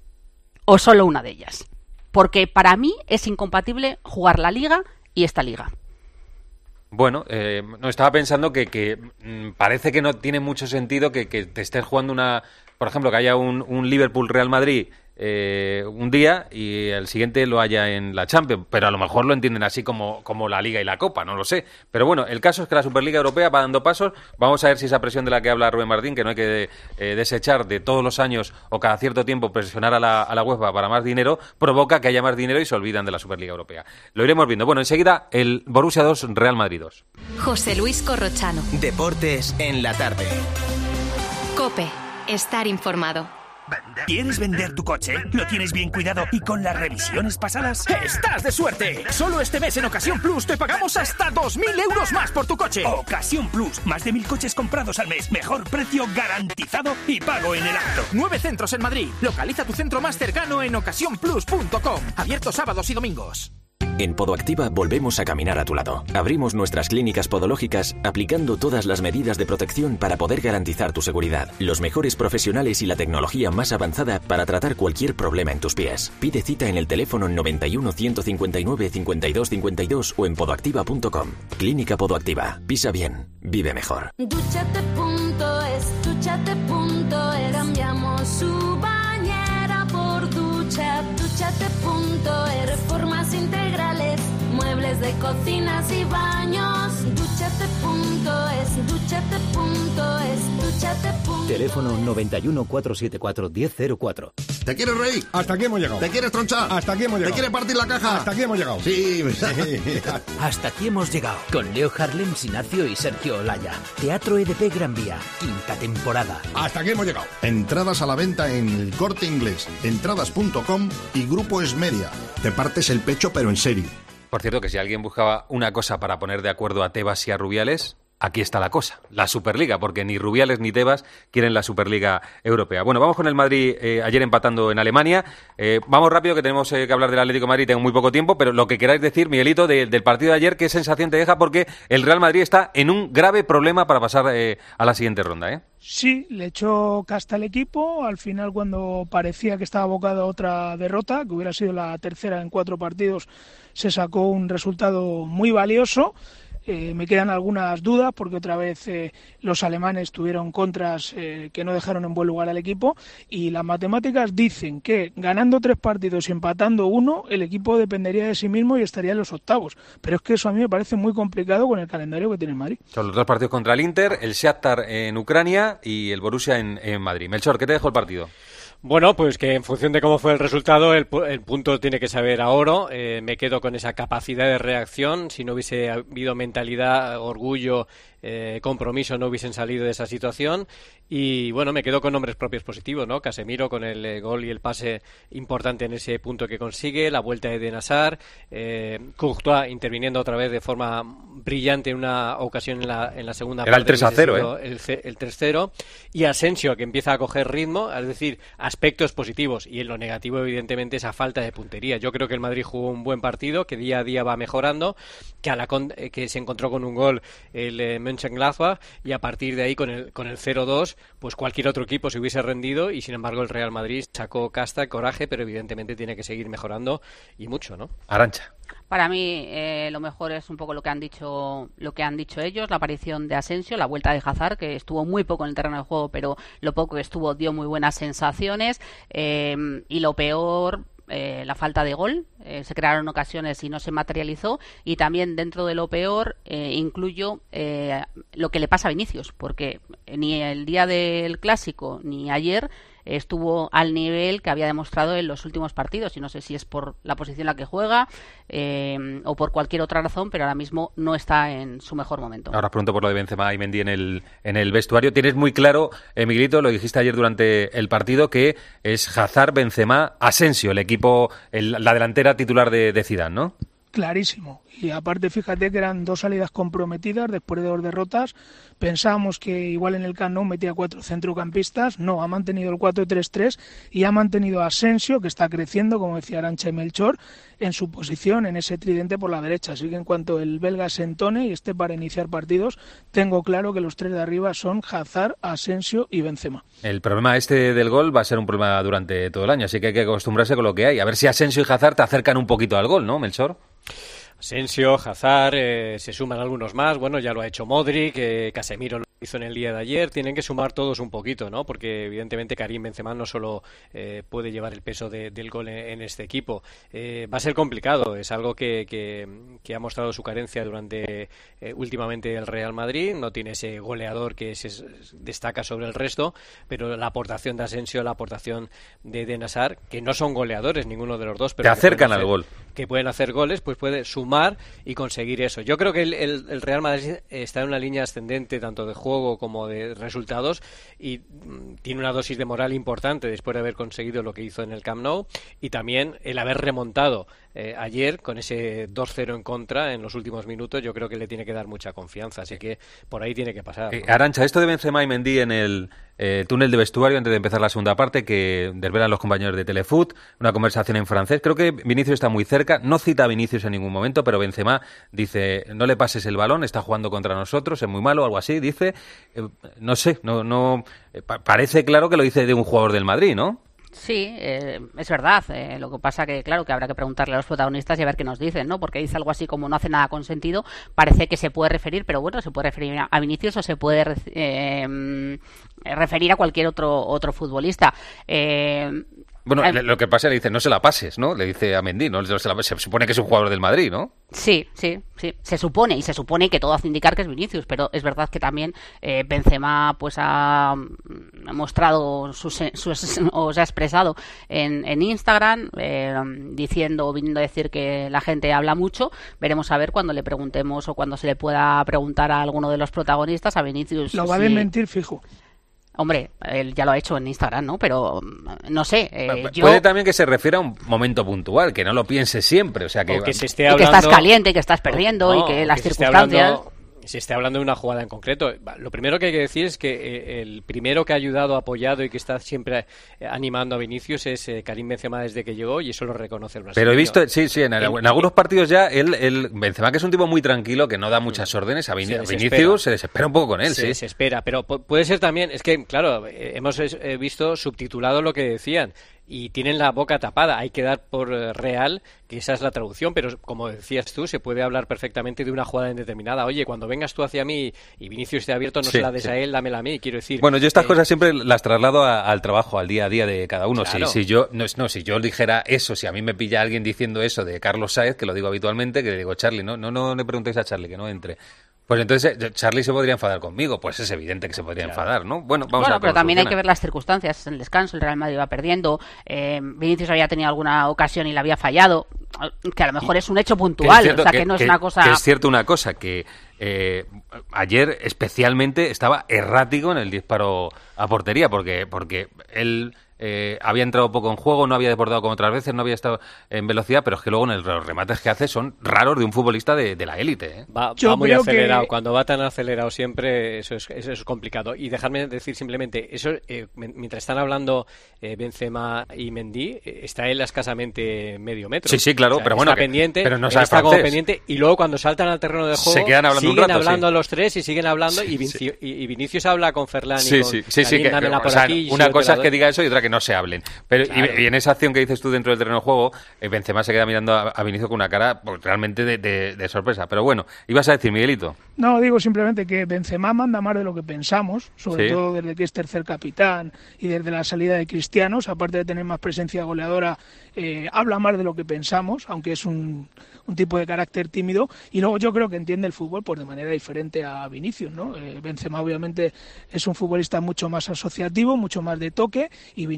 o solo una de ellas. Porque para mí es incompatible jugar la Liga y esta Liga. Bueno, no estaba pensando que parece que no tiene mucho sentido que te estés jugando por ejemplo, que haya un Liverpool-Real Madrid un día y el siguiente lo haya en la Champions, pero a lo mejor lo entienden así como la Liga y la Copa, no lo sé. Pero bueno, el caso es que la Superliga Europea va dando pasos. Vamos a ver si esa presión de la que habla Rubén Martín, que no hay que desechar de todos los años o cada cierto tiempo presionar a la UEFA para más dinero, provoca que haya más dinero y se olvidan de la Superliga Europea. Lo iremos viendo. Bueno, enseguida el Borussia 2, Real Madrid 2. José Luis Corrochano. Deportes en la tarde. COPE. Estar informado. ¿Quieres vender tu coche? ¿Lo tienes bien cuidado y con las revisiones pasadas? ¡Estás de suerte! Solo este mes en Ocasión Plus te pagamos hasta 2.000 euros más por tu coche. Ocasión Plus. Más de 1.000 coches comprados al mes. Mejor precio garantizado y pago en el acto. 9 centros en Madrid. Localiza tu centro más cercano en ocasiónplus.com. Abierto sábados y domingos. En Podoactiva volvemos a caminar a tu lado. Abrimos nuestras clínicas podológicas aplicando todas las medidas de protección para poder garantizar tu seguridad. Los mejores profesionales y la tecnología más avanzada para tratar cualquier problema en tus pies. Pide cita en el teléfono 91 159 52 52 o en podoactiva.com. Clínica Podoactiva. Pisa bien. Vive mejor. Duchate.es, duchate.es. Cambiamos su bañera por ducha. Duchate.es. Reformas integrales, muebles de cocinas y baños. Duchate.es, duchate.es, duchate.es. Teléfono 91 474 1004. ¿Te quieres reír? Hasta aquí hemos llegado. ¿Te quieres tronchar? Hasta aquí hemos llegado. ¿Te quieres partir la caja? Hasta aquí hemos llegado. Sí. Hasta aquí hemos llegado. Con Leo Harlem, Sinacio y Sergio Olaya. Teatro EDP Gran Vía. 5ª temporada. Hasta aquí hemos llegado. Entradas a la venta en El Corte Inglés, entradas.com y Grupo Esmeria. Te partes el pecho, pero en serio. Por cierto, que si alguien buscaba una cosa para poner de acuerdo a Tebas y a Rubiales, aquí está la cosa, la Superliga, porque ni Rubiales ni Tebas quieren la Superliga Europea. Bueno, vamos con el Madrid ayer empatando en Alemania. Vamos rápido, que tenemos que hablar del Atlético de Madrid, tengo muy poco tiempo, pero lo que queráis decir, Miguelito, del partido de ayer, ¿qué sensación te deja? Porque el Real Madrid está en un grave problema para pasar a la siguiente ronda, ¿eh? Sí, le echó casta al equipo. Al final, cuando parecía que estaba abocado a otra derrota, que hubiera sido la tercera en 4 partidos, se sacó un resultado muy valioso. Me quedan algunas dudas porque otra vez los alemanes tuvieron contras que no dejaron en buen lugar al equipo, y las matemáticas dicen que ganando 3 partidos y empatando 1, el equipo dependería de sí mismo y estaría en los octavos. Pero es que eso a mí me parece muy complicado con el calendario que tiene el Madrid. Son los 2 partidos contra el Inter, el Shakhtar en Ucrania y el Borussia en Madrid. Melchor, ¿qué te dejó el partido? Bueno, pues que en función de cómo fue el resultado, el punto tiene que saber a oro. Me quedo con esa capacidad de reacción. Si no hubiese habido mentalidad, orgullo, compromiso, no hubiesen salido de esa situación. Y bueno, me quedo con nombres propios positivos, ¿no? Casemiro con el gol y el pase importante en ese punto que consigue, la vuelta de Eden Hazard, Courtois interviniendo otra vez de forma brillante en una ocasión en la segunda parte. Era el 3-0, el 3-0, y Asensio, que empieza a coger ritmo, es decir, aspectos positivos, y en lo negativo evidentemente esa falta de puntería. Yo creo que el Madrid jugó un buen partido, que día a día va mejorando, que se encontró con un gol el Mönchengladbach, y a partir de ahí con el 0-2 pues cualquier otro equipo se hubiese rendido, y sin embargo el Real Madrid sacó casta, coraje, pero evidentemente tiene que seguir mejorando, y mucho, ¿no? Arantxa. Para mí lo mejor es un poco lo que han dicho ellos, la aparición de Asensio, la vuelta de Hazard, que estuvo muy poco en el terreno de juego, pero lo poco que estuvo dio muy buenas sensaciones, y lo peor, la falta de gol. Se crearon ocasiones y no se materializó, y también dentro de lo peor incluyo lo que le pasa a Vinicius, porque ni el día del Clásico ni ayer estuvo al nivel que había demostrado en los últimos partidos, y no sé si es por la posición en la que juega o por cualquier otra razón, pero ahora mismo no está en su mejor momento. Ahora pronto por lo de Benzema y Mendy en el vestuario. Tienes muy claro, Miguelito, lo dijiste ayer durante el partido, que es Hazard, Benzema, Asensio, el equipo, la delantera titular de Zidane, ¿no? Clarísimo. Y aparte, fíjate que eran 2 salidas comprometidas después de 2 derrotas. Pensábamos que igual en el Camp Nou metía 4 centrocampistas. No, ha mantenido el 4-3-3 y ha mantenido a Asensio, que está creciendo, como decía Arantxa y Melchor, en su posición, en ese tridente por la derecha. Así que en cuanto el belga se entone y esté para iniciar partidos, tengo claro que los 3 de arriba son Hazard, Asensio y Benzema. El problema del gol va a ser un problema durante todo el año, así que hay que acostumbrarse con lo que hay. A ver si Asensio y Hazard te acercan un poquito al gol, ¿no, Melchor? Asensio, Hazard, se suman algunos más. Bueno, ya lo ha hecho Modric, Casemiro lo hizo en el día de ayer. Tienen que sumar todos un poquito, ¿no? Porque evidentemente Karim Benzema no solo puede llevar el peso del gol en este equipo. Va a ser complicado. Es algo que ha mostrado su carencia durante últimamente el Real Madrid. No tiene ese goleador que se destaca sobre el resto, pero la aportación de Asensio, la aportación de Eden Hazard, que no son goleadores ninguno de los dos, pero te acercan al gol, que pueden hacer goles, pues puede sumar y conseguir eso. Yo creo que el Real Madrid está en una línea ascendente tanto de juego como de resultados, y tiene una dosis de moral importante después de haber conseguido lo que hizo en el Camp Nou, y también el haber remontado ayer con ese 2-0 en contra en los últimos minutos. Yo creo que le tiene que dar mucha confianza, así que por ahí tiene que pasar, ¿no? Arantxa, esto de Benzema y Mendy en el túnel de vestuario antes de empezar la segunda parte, que desvelan los compañeros de Telefoot, una conversación en francés. Creo que Vinicius está muy cerca, no cita a Vinicius en ningún momento, pero Benzema dice: no le pases el balón, está jugando contra nosotros, es muy malo, algo así, dice. No sé, parece claro que lo dice de un jugador del Madrid, ¿no? Sí, es verdad. Lo que pasa que, claro, que habrá que preguntarle a los protagonistas y a ver qué nos dicen, ¿no? Porque dice algo así como no hace nada con sentido. Parece que se puede referir, pero bueno, se puede referir a Vinicius o se puede referir a cualquier otro futbolista. Bueno, lo que pasa, le dice, no se la pases, ¿no? Le dice a Mendy, ¿no? Se supone que es un jugador del Madrid, ¿no? Sí. Se supone que todo hace indicar que es Vinicius, pero es verdad que también Benzema pues ha mostrado o se ha expresado en Instagram viniendo a decir que la gente habla mucho. Veremos a ver cuando le preguntemos o cuando se le pueda preguntar a alguno de los protagonistas, a Vinicius. Lo va a desmentir fijo. Hombre, él ya lo ha hecho en Instagram, ¿no? Pero no sé. Puede también que se refiera a un momento puntual, que no lo piense siempre. O sea, que se esté hablando, y que estás caliente, que estás perdiendo y que las circunstancias. Se esté hablando de una jugada en concreto. Lo primero que hay que decir es que el primero que ha ayudado, apoyado y que está siempre animando a Vinicius es Karim Benzema desde que llegó, y eso lo reconoce el brasileño. Pero he visto, sí, en algunos partidos ya, el Benzema, que es un tipo muy tranquilo, que no da muchas órdenes, a Vinicius se desespera un poco con él. Se desespera, pero puede ser también, es que, claro, hemos visto subtitulado lo que decían, y tienen la boca tapada. Hay que dar por real que esa es la traducción, pero como decías tú, se puede hablar perfectamente de una jugada indeterminada. Oye, cuando vengas tú hacia mí y Vinicius esté abierto, no se la des a él, dámela a mí, quiero decir. Bueno, yo estas cosas siempre las traslado al trabajo, al día a día de cada uno. Claro. Si yo dijera eso, si a mí me pilla alguien diciendo eso de Carlos Sáez, que lo digo habitualmente, que le digo, Charlie, no le preguntéis a Charlie, que no entre. Pues entonces Charlie se podría enfadar conmigo. Pues es evidente que se podría enfadar, ¿no? Bueno, pero también hay que ver las circunstancias. En el descanso el Real Madrid iba perdiendo, Vinicius había tenido alguna ocasión y la había fallado, que a lo mejor es un hecho puntual, o sea, que no es una cosa... Que es cierto una cosa, que ayer especialmente estaba errático en el disparo a portería, porque él... había entrado poco en juego, no había desbordado como otras veces, no había estado en velocidad, pero es que luego en los remates que hace son raros de un futbolista de la élite. Va muy acelerado. Cuando va tan acelerado siempre, eso es complicado. Y dejadme decir simplemente, eso mientras están hablando Benzema y Mendy, está él a escasamente medio metro. Sí, claro, pero bueno, pendiente, pero no sabe está como pendiente, y luego cuando saltan al terreno de juego, se quedan hablando siguen un rato, hablando a los tres y siguen hablando, y Vinicius habla con Ferland y con dámela por aquí. Una cosa es que diga eso y otra que no se hablen. Pero claro. y en esa acción que dices tú dentro del terreno de juego, Benzema se queda mirando a Vinicius con una cara realmente de sorpresa. Pero bueno, ibas a decir, Miguelito. No, digo simplemente que Benzema manda más de lo que pensamos, sobre todo desde que es tercer capitán y desde la salida de Cristianos, aparte de tener más presencia goleadora, habla más de lo que pensamos, aunque es un tipo de carácter tímido, y luego yo creo que entiende el fútbol de manera diferente a Vinicius, ¿no? Benzema obviamente es un futbolista mucho más asociativo, mucho más de toque, y Vinicius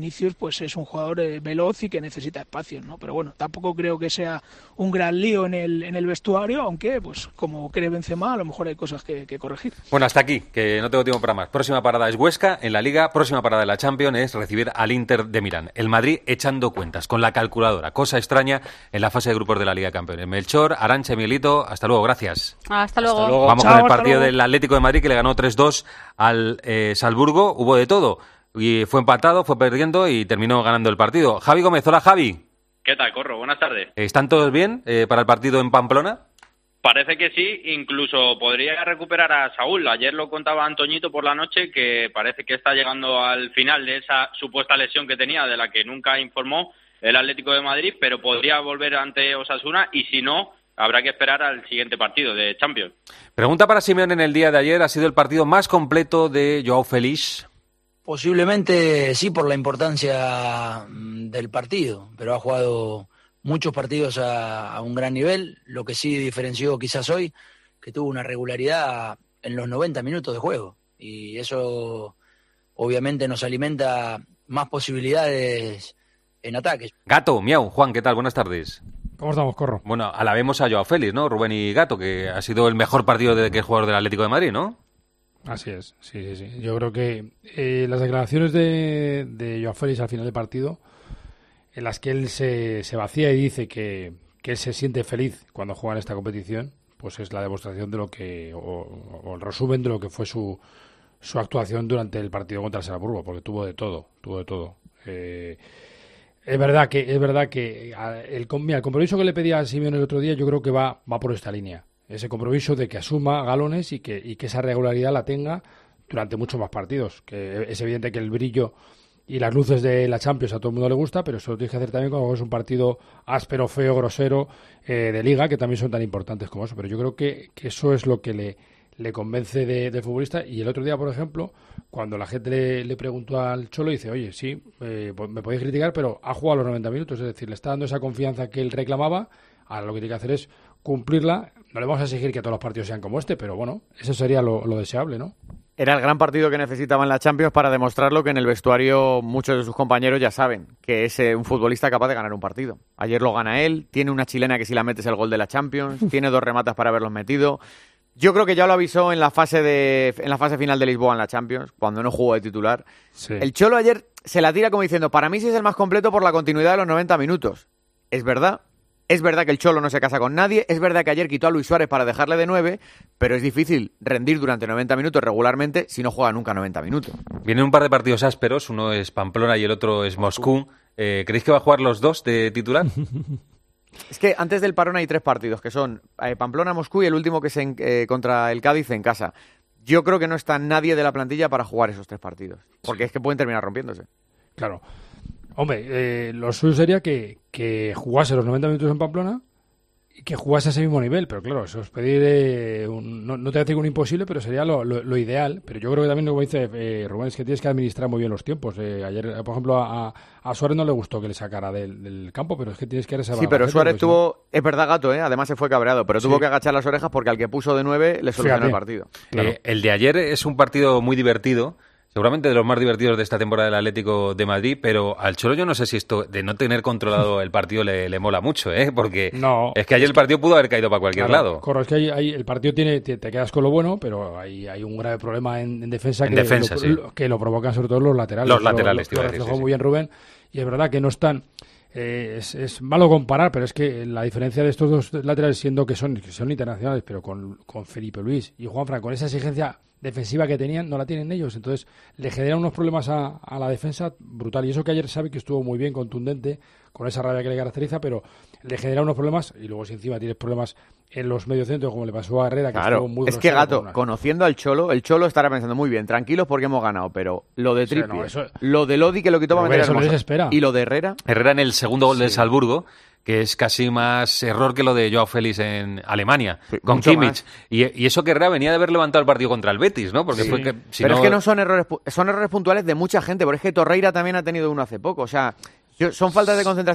Vinicius pues es un jugador veloz y que necesita espacios, ¿no? Pero bueno, tampoco creo que sea un gran lío en el vestuario, aunque pues como cree Benzema, a lo mejor hay cosas que corregir. Bueno, hasta aquí, que no tengo tiempo para más. Próxima parada es Huesca en la Liga, próxima parada de la Champions es recibir al Inter de Milán. El Madrid echando cuentas con la calculadora, cosa extraña en la fase de grupos de la Liga de Campeones. Melchor, Arantxa, Miguelito, hasta luego, gracias. Hasta luego. Vamos con el partido del Atlético de Madrid, que le ganó 3-2 al Salzburgo. Hubo de todo, y fue empatado, fue perdiendo y terminó ganando el partido. Javi Gómez, hola Javi. ¿Qué tal, Corro? Buenas tardes. ¿Están todos bien para el partido en Pamplona? Parece que sí, incluso podría recuperar a Saúl. Ayer lo contaba Antoñito por la noche, que parece que está llegando al final de esa supuesta lesión que tenía, de la que nunca informó el Atlético de Madrid, pero podría volver ante Osasuna y si no, habrá que esperar al siguiente partido de Champions. Pregunta para Simeone en el día de ayer, ¿ha sido el partido más completo de Joao Félix? Posiblemente sí, por la importancia del partido, pero ha jugado muchos partidos a un gran nivel. Lo que sí diferenció quizás hoy, que tuvo una regularidad en los 90 minutos de juego, y eso obviamente nos alimenta más posibilidades en ataque. Gato, miau, Juan, ¿qué tal? Buenas tardes. ¿Cómo estamos, Corro? Bueno, alabemos a Joao Félix, ¿no? Rubén y Gato, que ha sido el mejor partido desde que es jugador del Atlético de Madrid, ¿no? Así es, sí. Yo creo que las declaraciones de Joao Félix al final del partido, en las que él se vacía y dice que él se siente feliz cuando juega en esta competición, pues es la demostración de lo que, o el resumen de lo que fue su actuación durante el partido contra el Salzburgo, porque tuvo de todo. Es verdad que el compromiso que le pedía a Simeone el otro día, yo creo que va por esta línea. Ese compromiso de que asuma galones y que esa regularidad la tenga durante muchos más partidos. Que es evidente que el brillo y las luces de la Champions a todo el mundo le gusta, pero eso lo tienes que hacer también cuando es un partido áspero, feo, grosero de Liga, que también son tan importantes como eso. Pero yo creo que eso es lo que le convence del futbolista. Y el otro día, por ejemplo, cuando la gente le preguntó al Cholo, dice, oye, sí, me podéis criticar, pero ha jugado los 90 minutos, es decir, le está dando esa confianza que él reclamaba. Ahora lo que tiene que hacer es cumplirla. No le vamos a exigir que todos los partidos sean como este, pero bueno, eso sería lo deseable, ¿no? Era el gran partido que necesitaba en la Champions para demostrarlo, que en el vestuario muchos de sus compañeros ya saben que es un futbolista capaz de ganar un partido. Ayer lo gana él, tiene una chilena que si la metes el gol de la Champions, tiene 2 rematas para haberlos metido. Yo creo que ya lo avisó en la fase final de Lisboa en la Champions, cuando no jugó de titular. Sí. El Cholo ayer se la tira como diciendo, para mí sí es el más completo por la continuidad de los 90 minutos. Es verdad que el Cholo no se casa con nadie, es verdad que ayer quitó a Luis Suárez para dejarle de 9, pero es difícil rendir durante 90 minutos regularmente si no juega nunca 90 minutos. Vienen un par de partidos ásperos, uno es Pamplona y el otro es Moscú. ¿Creéis que va a jugar los dos de titular? Es que antes del parón hay 3 partidos, que son Pamplona, Moscú y el último que es contra el Cádiz en casa. Yo creo que no está nadie de la plantilla para jugar esos 3 partidos, porque es que pueden terminar rompiéndose. Claro. Hombre, lo suyo sería que jugase los 90 minutos en Pamplona y que jugase a ese mismo nivel, pero claro, eso es pedir, no te voy a decir un imposible, pero sería lo ideal. Pero yo creo que también, como dice Rubén, es que tienes que administrar muy bien los tiempos. Ayer, por ejemplo, a Suárez no le gustó que le sacara del campo, pero es que tienes que reservar. Sí, pero Suárez tuvo, es verdad, Gato, además se fue cabreado, pero tuvo que agachar las orejas porque al que puso de 9 le solucionó el partido. Claro. El de ayer es un partido muy divertido. Seguramente de los más divertidos de esta temporada del Atlético de Madrid, pero al Cholo yo no sé si esto de no tener controlado el partido le mola mucho, porque es que ayer el partido pudo haber caído para cualquier lado. Correcto, es que ahí el partido te quedas con lo bueno, pero hay un grave problema en defensa, que lo provocan sobre todo los laterales. Los laterales, lo reflejó muy bien Rubén, y es verdad que no están... Es malo comparar, pero es que la diferencia de estos dos laterales, siendo que son internacionales, pero con Felipe Luis y Juanfran, con esa exigencia defensiva que tenían, no la tienen ellos, entonces le generan unos problemas a la defensa brutal, y eso que ayer sabe que estuvo muy bien, contundente, con esa rabia que le caracteriza, pero le genera unos problemas, y luego si encima tienes problemas en los mediocentros, como le pasó a Herrera, que estuvo muy es que Gato, conociendo al Cholo, el Cholo estará pensando muy bien, tranquilos porque hemos ganado, pero lo de Trippier, lo de Lodi que lo quitó para meter eso no les espera. Y lo de Herrera en el segundo gol del Salzburgo, que es casi más error que lo de Joao Félix en Alemania, con Kimmich. Y eso que Herrera venía de haber levantado el partido contra el Betis, ¿no? Porque fue que, pero es que no son errores puntuales de mucha gente, porque es que Torreira también ha tenido uno hace poco, o sea, son faltas de concentración que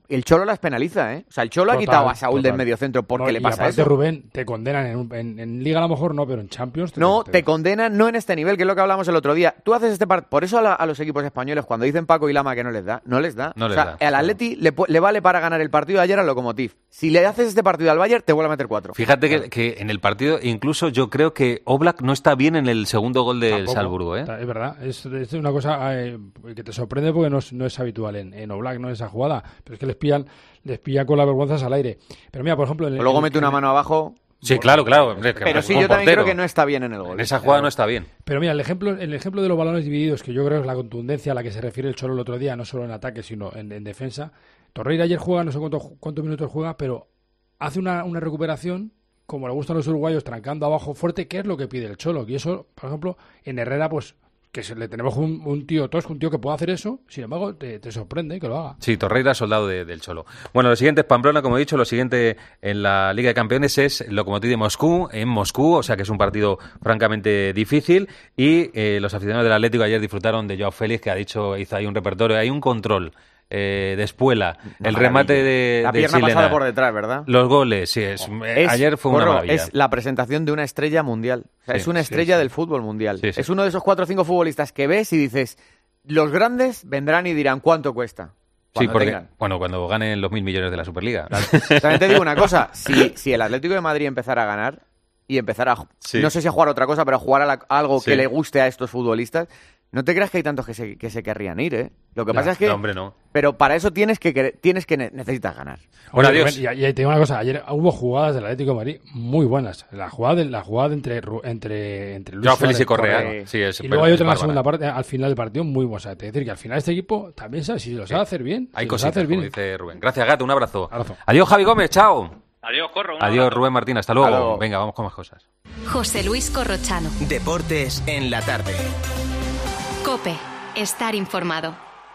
el Cholo las penaliza, ¿eh? O sea, el Cholo ha quitado a Saúl del mediocentro porque le pasa eso. Rubén, te condenan en Liga a lo mejor no, pero en Champions... Te condenan no en este nivel, que es lo que hablamos el otro día. Tú haces este partido... Por eso a los equipos españoles, cuando dicen Paco y Lama que no les da, no les da. Al Atleti le vale para ganar el partido de ayer al Lokomotiv. Si le haces este partido al Bayern, te vuelve a meter 4. Fíjate que en el partido, incluso yo creo que Oblak no está bien en el segundo gol del Salzburgo, ¿eh? Es verdad, es una cosa que te sorprende porque no es habitual en Oblak, no esa jugada, pero es que les pilla con las vergüenzas al aire. Pero mira, por ejemplo... Luego mete una mano abajo... Sí, claro. Pero sí, yo también creo que no está bien en el gol. En esa jugada no está bien. Pero mira, el ejemplo de los balones divididos, que yo creo es la contundencia a la que se refiere el Cholo el otro día, no solo en ataque, sino en defensa. Torreira ayer juega, no sé cuántos minutos juega, pero hace una recuperación, como le gustan los uruguayos, trancando abajo fuerte, que es lo que pide el Cholo. Y eso, por ejemplo, en Herrera, pues... que le tenemos un tío tosco, un tío que puede hacer eso, sin embargo, te sorprende que lo haga. Sí, Torreira, soldado del Cholo. Bueno, lo siguiente es Pamplona, como he dicho, lo siguiente en la Liga de Campeones es Lokomotiv de Moscú, en Moscú, o sea que es un partido francamente difícil, y los aficionados del Atlético ayer disfrutaron de Joao Félix, que hizo ahí un repertorio, hay un control de Espuela, el remate de la pierna Silena, pasada por detrás, ¿verdad? Los goles, sí, ayer fue una maravilla. Es la presentación de una estrella mundial. O sea, es una estrella del fútbol mundial. Sí. Es uno de esos 4 o 5 futbolistas que ves y dices, los grandes vendrán y dirán cuánto cuesta. Sí, porque cuando ganen los 1.000 millones de la Superliga. También te digo una cosa, si el Atlético de Madrid empezara a ganar y empezara a, no sé si a jugar otra cosa, pero a jugar a algo que le guste a estos futbolistas, no te creas que hay tantos que se querrían ir, ¿eh? Lo que pasa es que... No, hombre, no. Pero para eso necesitas ganar. Bueno, adiós. Y te digo una cosa, ayer hubo jugadas del Atlético de Madrid muy buenas. La jugada entre Luis Joao Félix y Correa. Sí, y luego hay otra en la segunda parte, al final del partido, muy buena. Es decir, que al final este equipo también sabe, si lo sabe hacer bien. Hay cositas, como dice Rubén. Gracias, Gato, un abrazo. Adiós, Javi Gómez, chao. Adiós, Corro. Adiós, Rubén Martín, hasta luego. Venga, vamos con más cosas. José Luis Corrochano. Deportes en la tarde. COPE. Estar informado.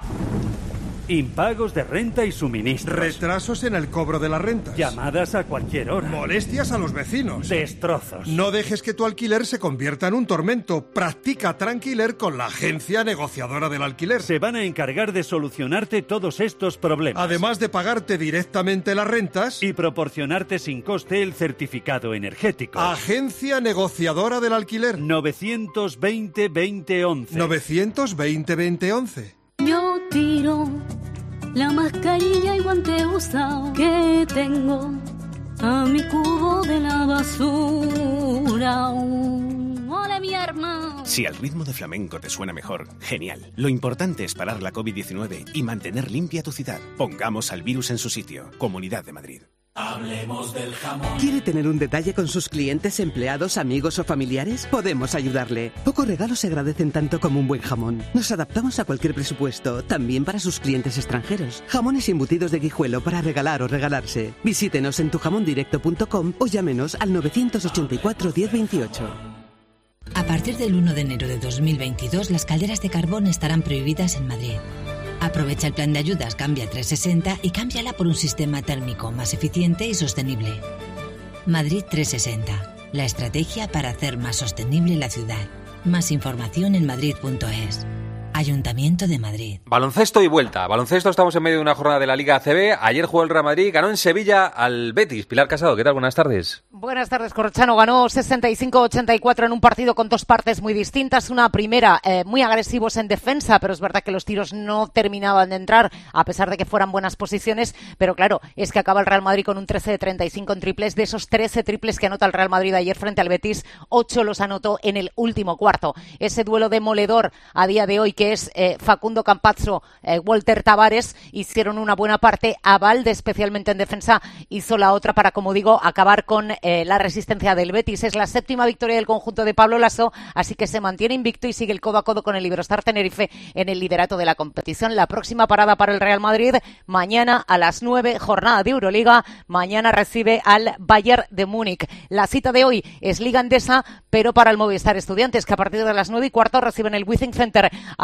Impagos de renta y suministros. Retrasos en el cobro de las rentas. Llamadas a cualquier hora. Molestias a los vecinos. Destrozos. No dejes que tu alquiler se convierta en un tormento. Practica Tranquiler con la agencia negociadora del alquiler. Se van a encargar de solucionarte todos estos problemas. Además de pagarte directamente las rentas. Y proporcionarte sin coste el certificado energético. Agencia negociadora del alquiler. 920-2011. 920-2011. Yo tiro la mascarilla y guante usado que tengo a mi cubo de la basura. ¡Hola, mi hermano! Si el ritmo de flamenco te suena mejor, genial. Lo importante es parar la COVID-19 y mantener limpia tu ciudad. Pongamos al virus en su sitio. Comunidad de Madrid. Hablemos del jamón. ¿Quiere tener un detalle con sus clientes, empleados, amigos o familiares? Podemos ayudarle. Pocos regalos se agradecen tanto como un buen jamón. Nos adaptamos a cualquier presupuesto, también para sus clientes extranjeros. Jamones y embutidos de Guijuelo para regalar o regalarse. Visítenos en tujamondirecto.com o llámenos al 984 1028. A partir del 1 de enero de 2022, las calderas de carbón estarán prohibidas en Madrid. Aprovecha el plan de ayudas Cambia 360 y cámbiala por un sistema térmico más eficiente y sostenible. Madrid 360, la estrategia para hacer más sostenible la ciudad. Más información en madrid.es. Ayuntamiento de Madrid. Baloncesto y vuelta. Baloncesto, estamos en medio de una jornada de la Liga ACB. Ayer jugó el Real Madrid, ganó en Sevilla al Betis. Pilar Casado, ¿qué tal? Buenas tardes. Buenas tardes, Corrochano. Ganó 65-84 en un partido con dos partes muy distintas. Una primera, muy agresivos en defensa, pero es verdad que los tiros no terminaban de entrar, a pesar de que fueran buenas posiciones. Pero claro, es que acaba el Real Madrid con un 13 de 35 en triples. De esos 13 triples que anota el Real Madrid ayer frente al Betis, 8 los anotó en el último cuarto. Ese duelo demoledor a día de hoy, que es Facundo Campazzo, Walter Tavares, hicieron una buena parte. Abalde, especialmente en defensa, hizo la otra para, como digo, acabar con la resistencia del Betis. Es la séptima victoria del conjunto de Pablo Lasso, así que se mantiene invicto y sigue el codo a codo con el Iberostar Tenerife en el liderato de la competición. La próxima parada para el Real Madrid, mañana a las 9, jornada de Euroliga. Mañana recibe al Bayern de Múnich. La cita de hoy es Liga Endesa, pero para el Movistar Estudiantes, que a partir de las 9:15 reciben el Wizzing Center al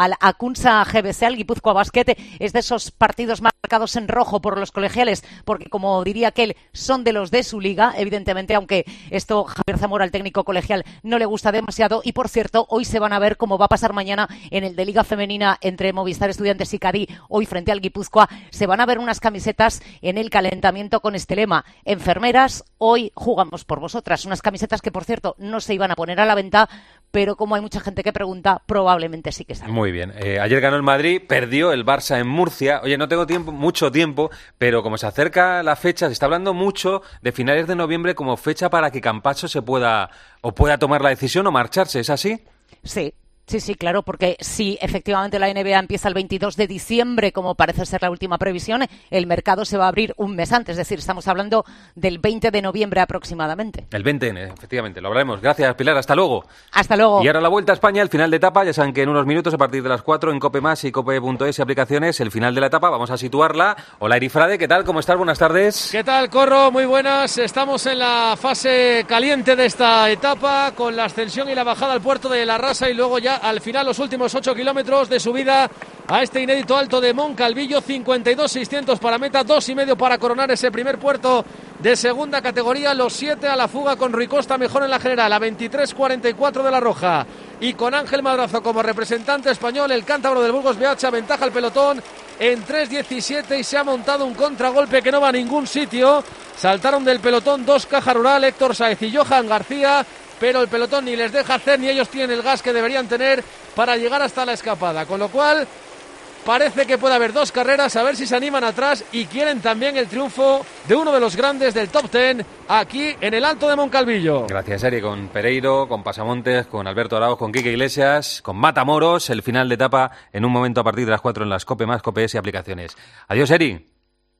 al Akunsa GBC, al Guipúzcoa Basket. Es de esos partidos marcados en rojo por los colegiales, porque como diría aquel, son de los de su liga, evidentemente, aunque esto Javier Zamora, el técnico colegial, no le gusta demasiado. Y por cierto, hoy se van a ver cómo va a pasar mañana en el de Liga Femenina entre Movistar Estudiantes y Cádiz, hoy frente al Guipúzcoa. Se van a ver unas camisetas en el calentamiento con este lema: enfermeras, hoy jugamos por vosotras. Unas camisetas que, por cierto, no se iban a poner a la venta, pero como hay mucha gente que pregunta, probablemente sí que salen. Muy bien. Ayer ganó el Madrid, perdió el Barça en Murcia. Oye, no tengo mucho tiempo, pero como se acerca la fecha, se está hablando mucho de finales de noviembre como fecha para que Campazzo pueda tomar la decisión o marcharse. ¿Es así? Sí. Sí, claro, porque si efectivamente la NBA empieza el 22 de diciembre, como parece ser la última previsión, el mercado se va a abrir un mes antes, es decir, estamos hablando del 20 de noviembre aproximadamente. El 20, efectivamente, lo hablaremos. Gracias, Pilar, hasta luego. Hasta luego. Y ahora la Vuelta a España, el final de etapa, ya saben que en unos minutos, a partir de las 4, en Cope Más y Cope.es y aplicaciones, el final de la etapa, vamos a situarla. Hola, Erifrade, ¿qué tal? ¿Cómo estás? Buenas tardes. ¿Qué tal, Corro? Muy buenas. Estamos en la fase caliente de esta etapa, con la ascensión y la bajada al puerto de La Rasa y luego ya al final los últimos 8 kilómetros de subida a este inédito alto de Moncalvillo. 52.600 para meta, 2,5 para coronar ese primer puerto de segunda categoría. Los 7 a la fuga con Rui Costa mejor en la general, a 23.44 de la Roja, y con Ángel Madrazo como representante español. El cántabro del Burgos BH aventaja al pelotón en 3.17 y se ha montado un contragolpe que no va a ningún sitio. Saltaron del pelotón 2 Caja Rural, Héctor Sáez y Johan García, pero el pelotón ni les deja hacer ni ellos tienen el gas que deberían tener para llegar hasta la escapada, con lo cual parece que puede haber 2 carreras, a ver si se animan atrás y quieren también el triunfo de uno de los grandes del top 10 aquí en el Alto de Moncalvillo. Gracias, Eri, con Pereiro, con Pasamontes, con Alberto Arauz, con Quique Iglesias, con Matamoros, el final de etapa en un momento a partir de las 4 en las Cope Más, Cope.es y aplicaciones. Adiós, Eri.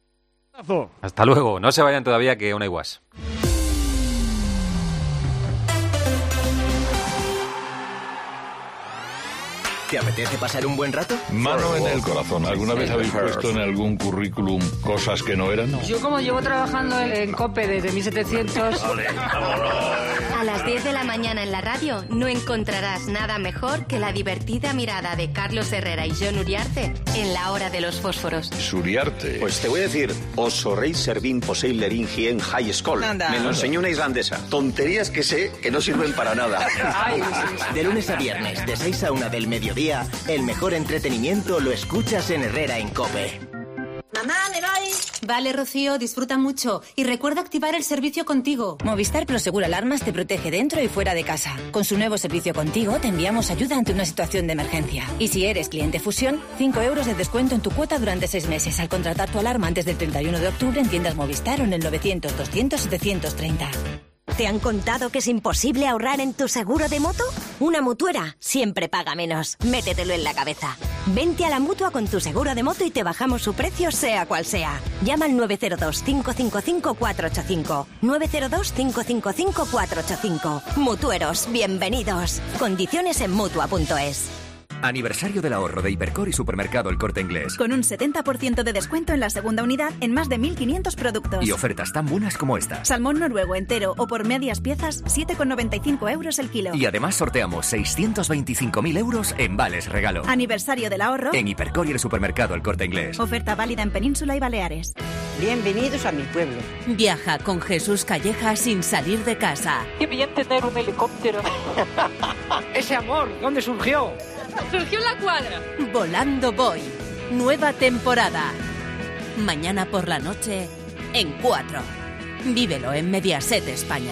Hasta luego, no se vayan todavía, que una iguas. ¿Te apetece pasar un buen rato? Mano en el corazón. ¿Alguna vez habéis puesto en algún currículum cosas que no eran? Yo, como llevo trabajando en COPE desde 1700... A las 10 de la mañana en la radio no encontrarás nada mejor que la divertida mirada de Carlos Herrera y Jon Uriarte en La Hora de los Fósforos. Suriarte. Pues te voy a decir, Oso Rey Servín Poseilerin Hien High School. Anda. Me lo enseñó una islandesa. Tonterías que sé que no sirven para nada. De lunes a viernes, de 6 a 1 del mediodía, el mejor entretenimiento lo escuchas en Herrera en COPE. Mamá, me voy. Vale, Rocío, disfruta mucho. Y recuerda activar el servicio Contigo. Movistar Prosegur Alarmas te protege dentro y fuera de casa. Con su nuevo servicio Contigo te enviamos ayuda ante una situación de emergencia. Y si eres cliente Fusión, 5 euros de descuento en tu cuota durante 6 meses al contratar tu alarma antes del 31 de octubre en tiendas Movistar o en el 900-200-730. ¿Te han contado que es imposible ahorrar en tu seguro de moto? Una mutuera siempre paga menos. Métetelo en la cabeza. Vente a la Mutua con tu seguro de moto y te bajamos su precio sea cual sea. Llama al 902-555-485. 902-555-485. Mutueros, bienvenidos. Condiciones en Mutua.es. Aniversario del ahorro de Hipercor y Supermercado El Corte Inglés. Con un 70% de descuento en la segunda unidad en más de 1.500 productos. Y ofertas tan buenas como esta. Salmón noruego entero o por medias piezas, 7,95 euros el kilo. Y además sorteamos 625.000 euros en vales regalo. Aniversario del ahorro en Hipercor y el Supermercado El Corte Inglés. Oferta válida en Península y Baleares. Bienvenidos a mi pueblo. Viaja con Jesús Calleja sin salir de casa. Qué bien tener un helicóptero. Ese amor, ¿dónde surgió? Surgió en la cuadra. Volando voy. Nueva temporada. Mañana por la noche en 4. Vívelo en Mediaset España.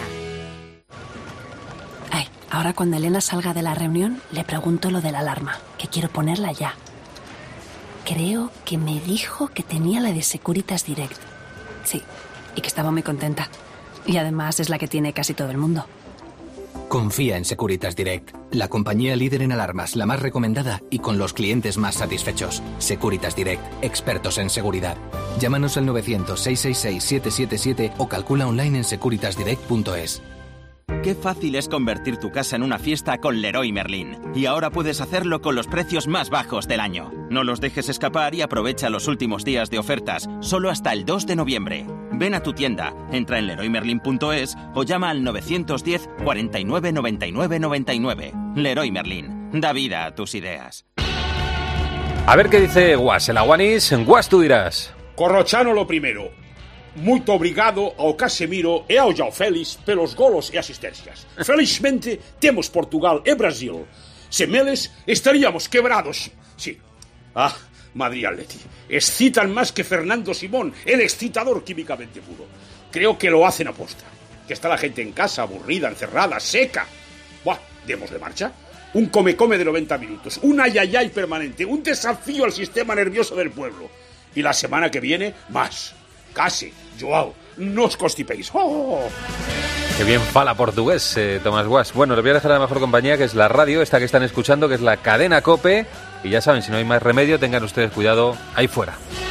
Ay, ahora cuando Elena salga de la reunión le pregunto lo de la alarma, que quiero ponerla ya. Creo que me dijo que tenía la de Securitas Direct. Sí, y que estaba muy contenta. Y además es la que tiene casi todo el mundo. Confía en Securitas Direct, la compañía líder en alarmas, la más recomendada y con los clientes más satisfechos. Securitas Direct, expertos en seguridad. Llámanos al 900-666-777 o calcula online en securitasdirect.es. Qué fácil es convertir tu casa en una fiesta con Leroy Merlin. Y ahora puedes hacerlo con los precios más bajos del año. No los dejes escapar y aprovecha los últimos días de ofertas, solo hasta el 2 de noviembre. Ven a tu tienda, entra en leroymerlin.es o llama al 910 49 99 99. Leroy Merlin, da vida a tus ideas. A ver qué dice Guas, el Aguanis. Guas, tú dirás. Corrochano lo primeiro. Muito obrigado ao Casemiro e ao João Félix pelos golos e asistencias. Felizmente temos Portugal e Brasil. Sen eles estaríamos quebrados. Sí. Madrid Atleti. Excitan más que Fernando Simón, el excitador químicamente puro. Creo que lo hacen aposta. Que está la gente en casa, aburrida, encerrada, seca. Buah, démosle marcha. Un come-come de 90 minutos. Un ay-ay-ay permanente. Un desafío al sistema nervioso del pueblo. Y la semana que viene, más. Casi. Joao, no os constipéis. ¡Oh! Qué bien fala portugués, Tomás Guas. Bueno, les voy a dejar la mejor compañía, que es la radio, esta que están escuchando, que es la cadena COPE. Y ya saben, si no hay más remedio, tengan ustedes cuidado ahí fuera.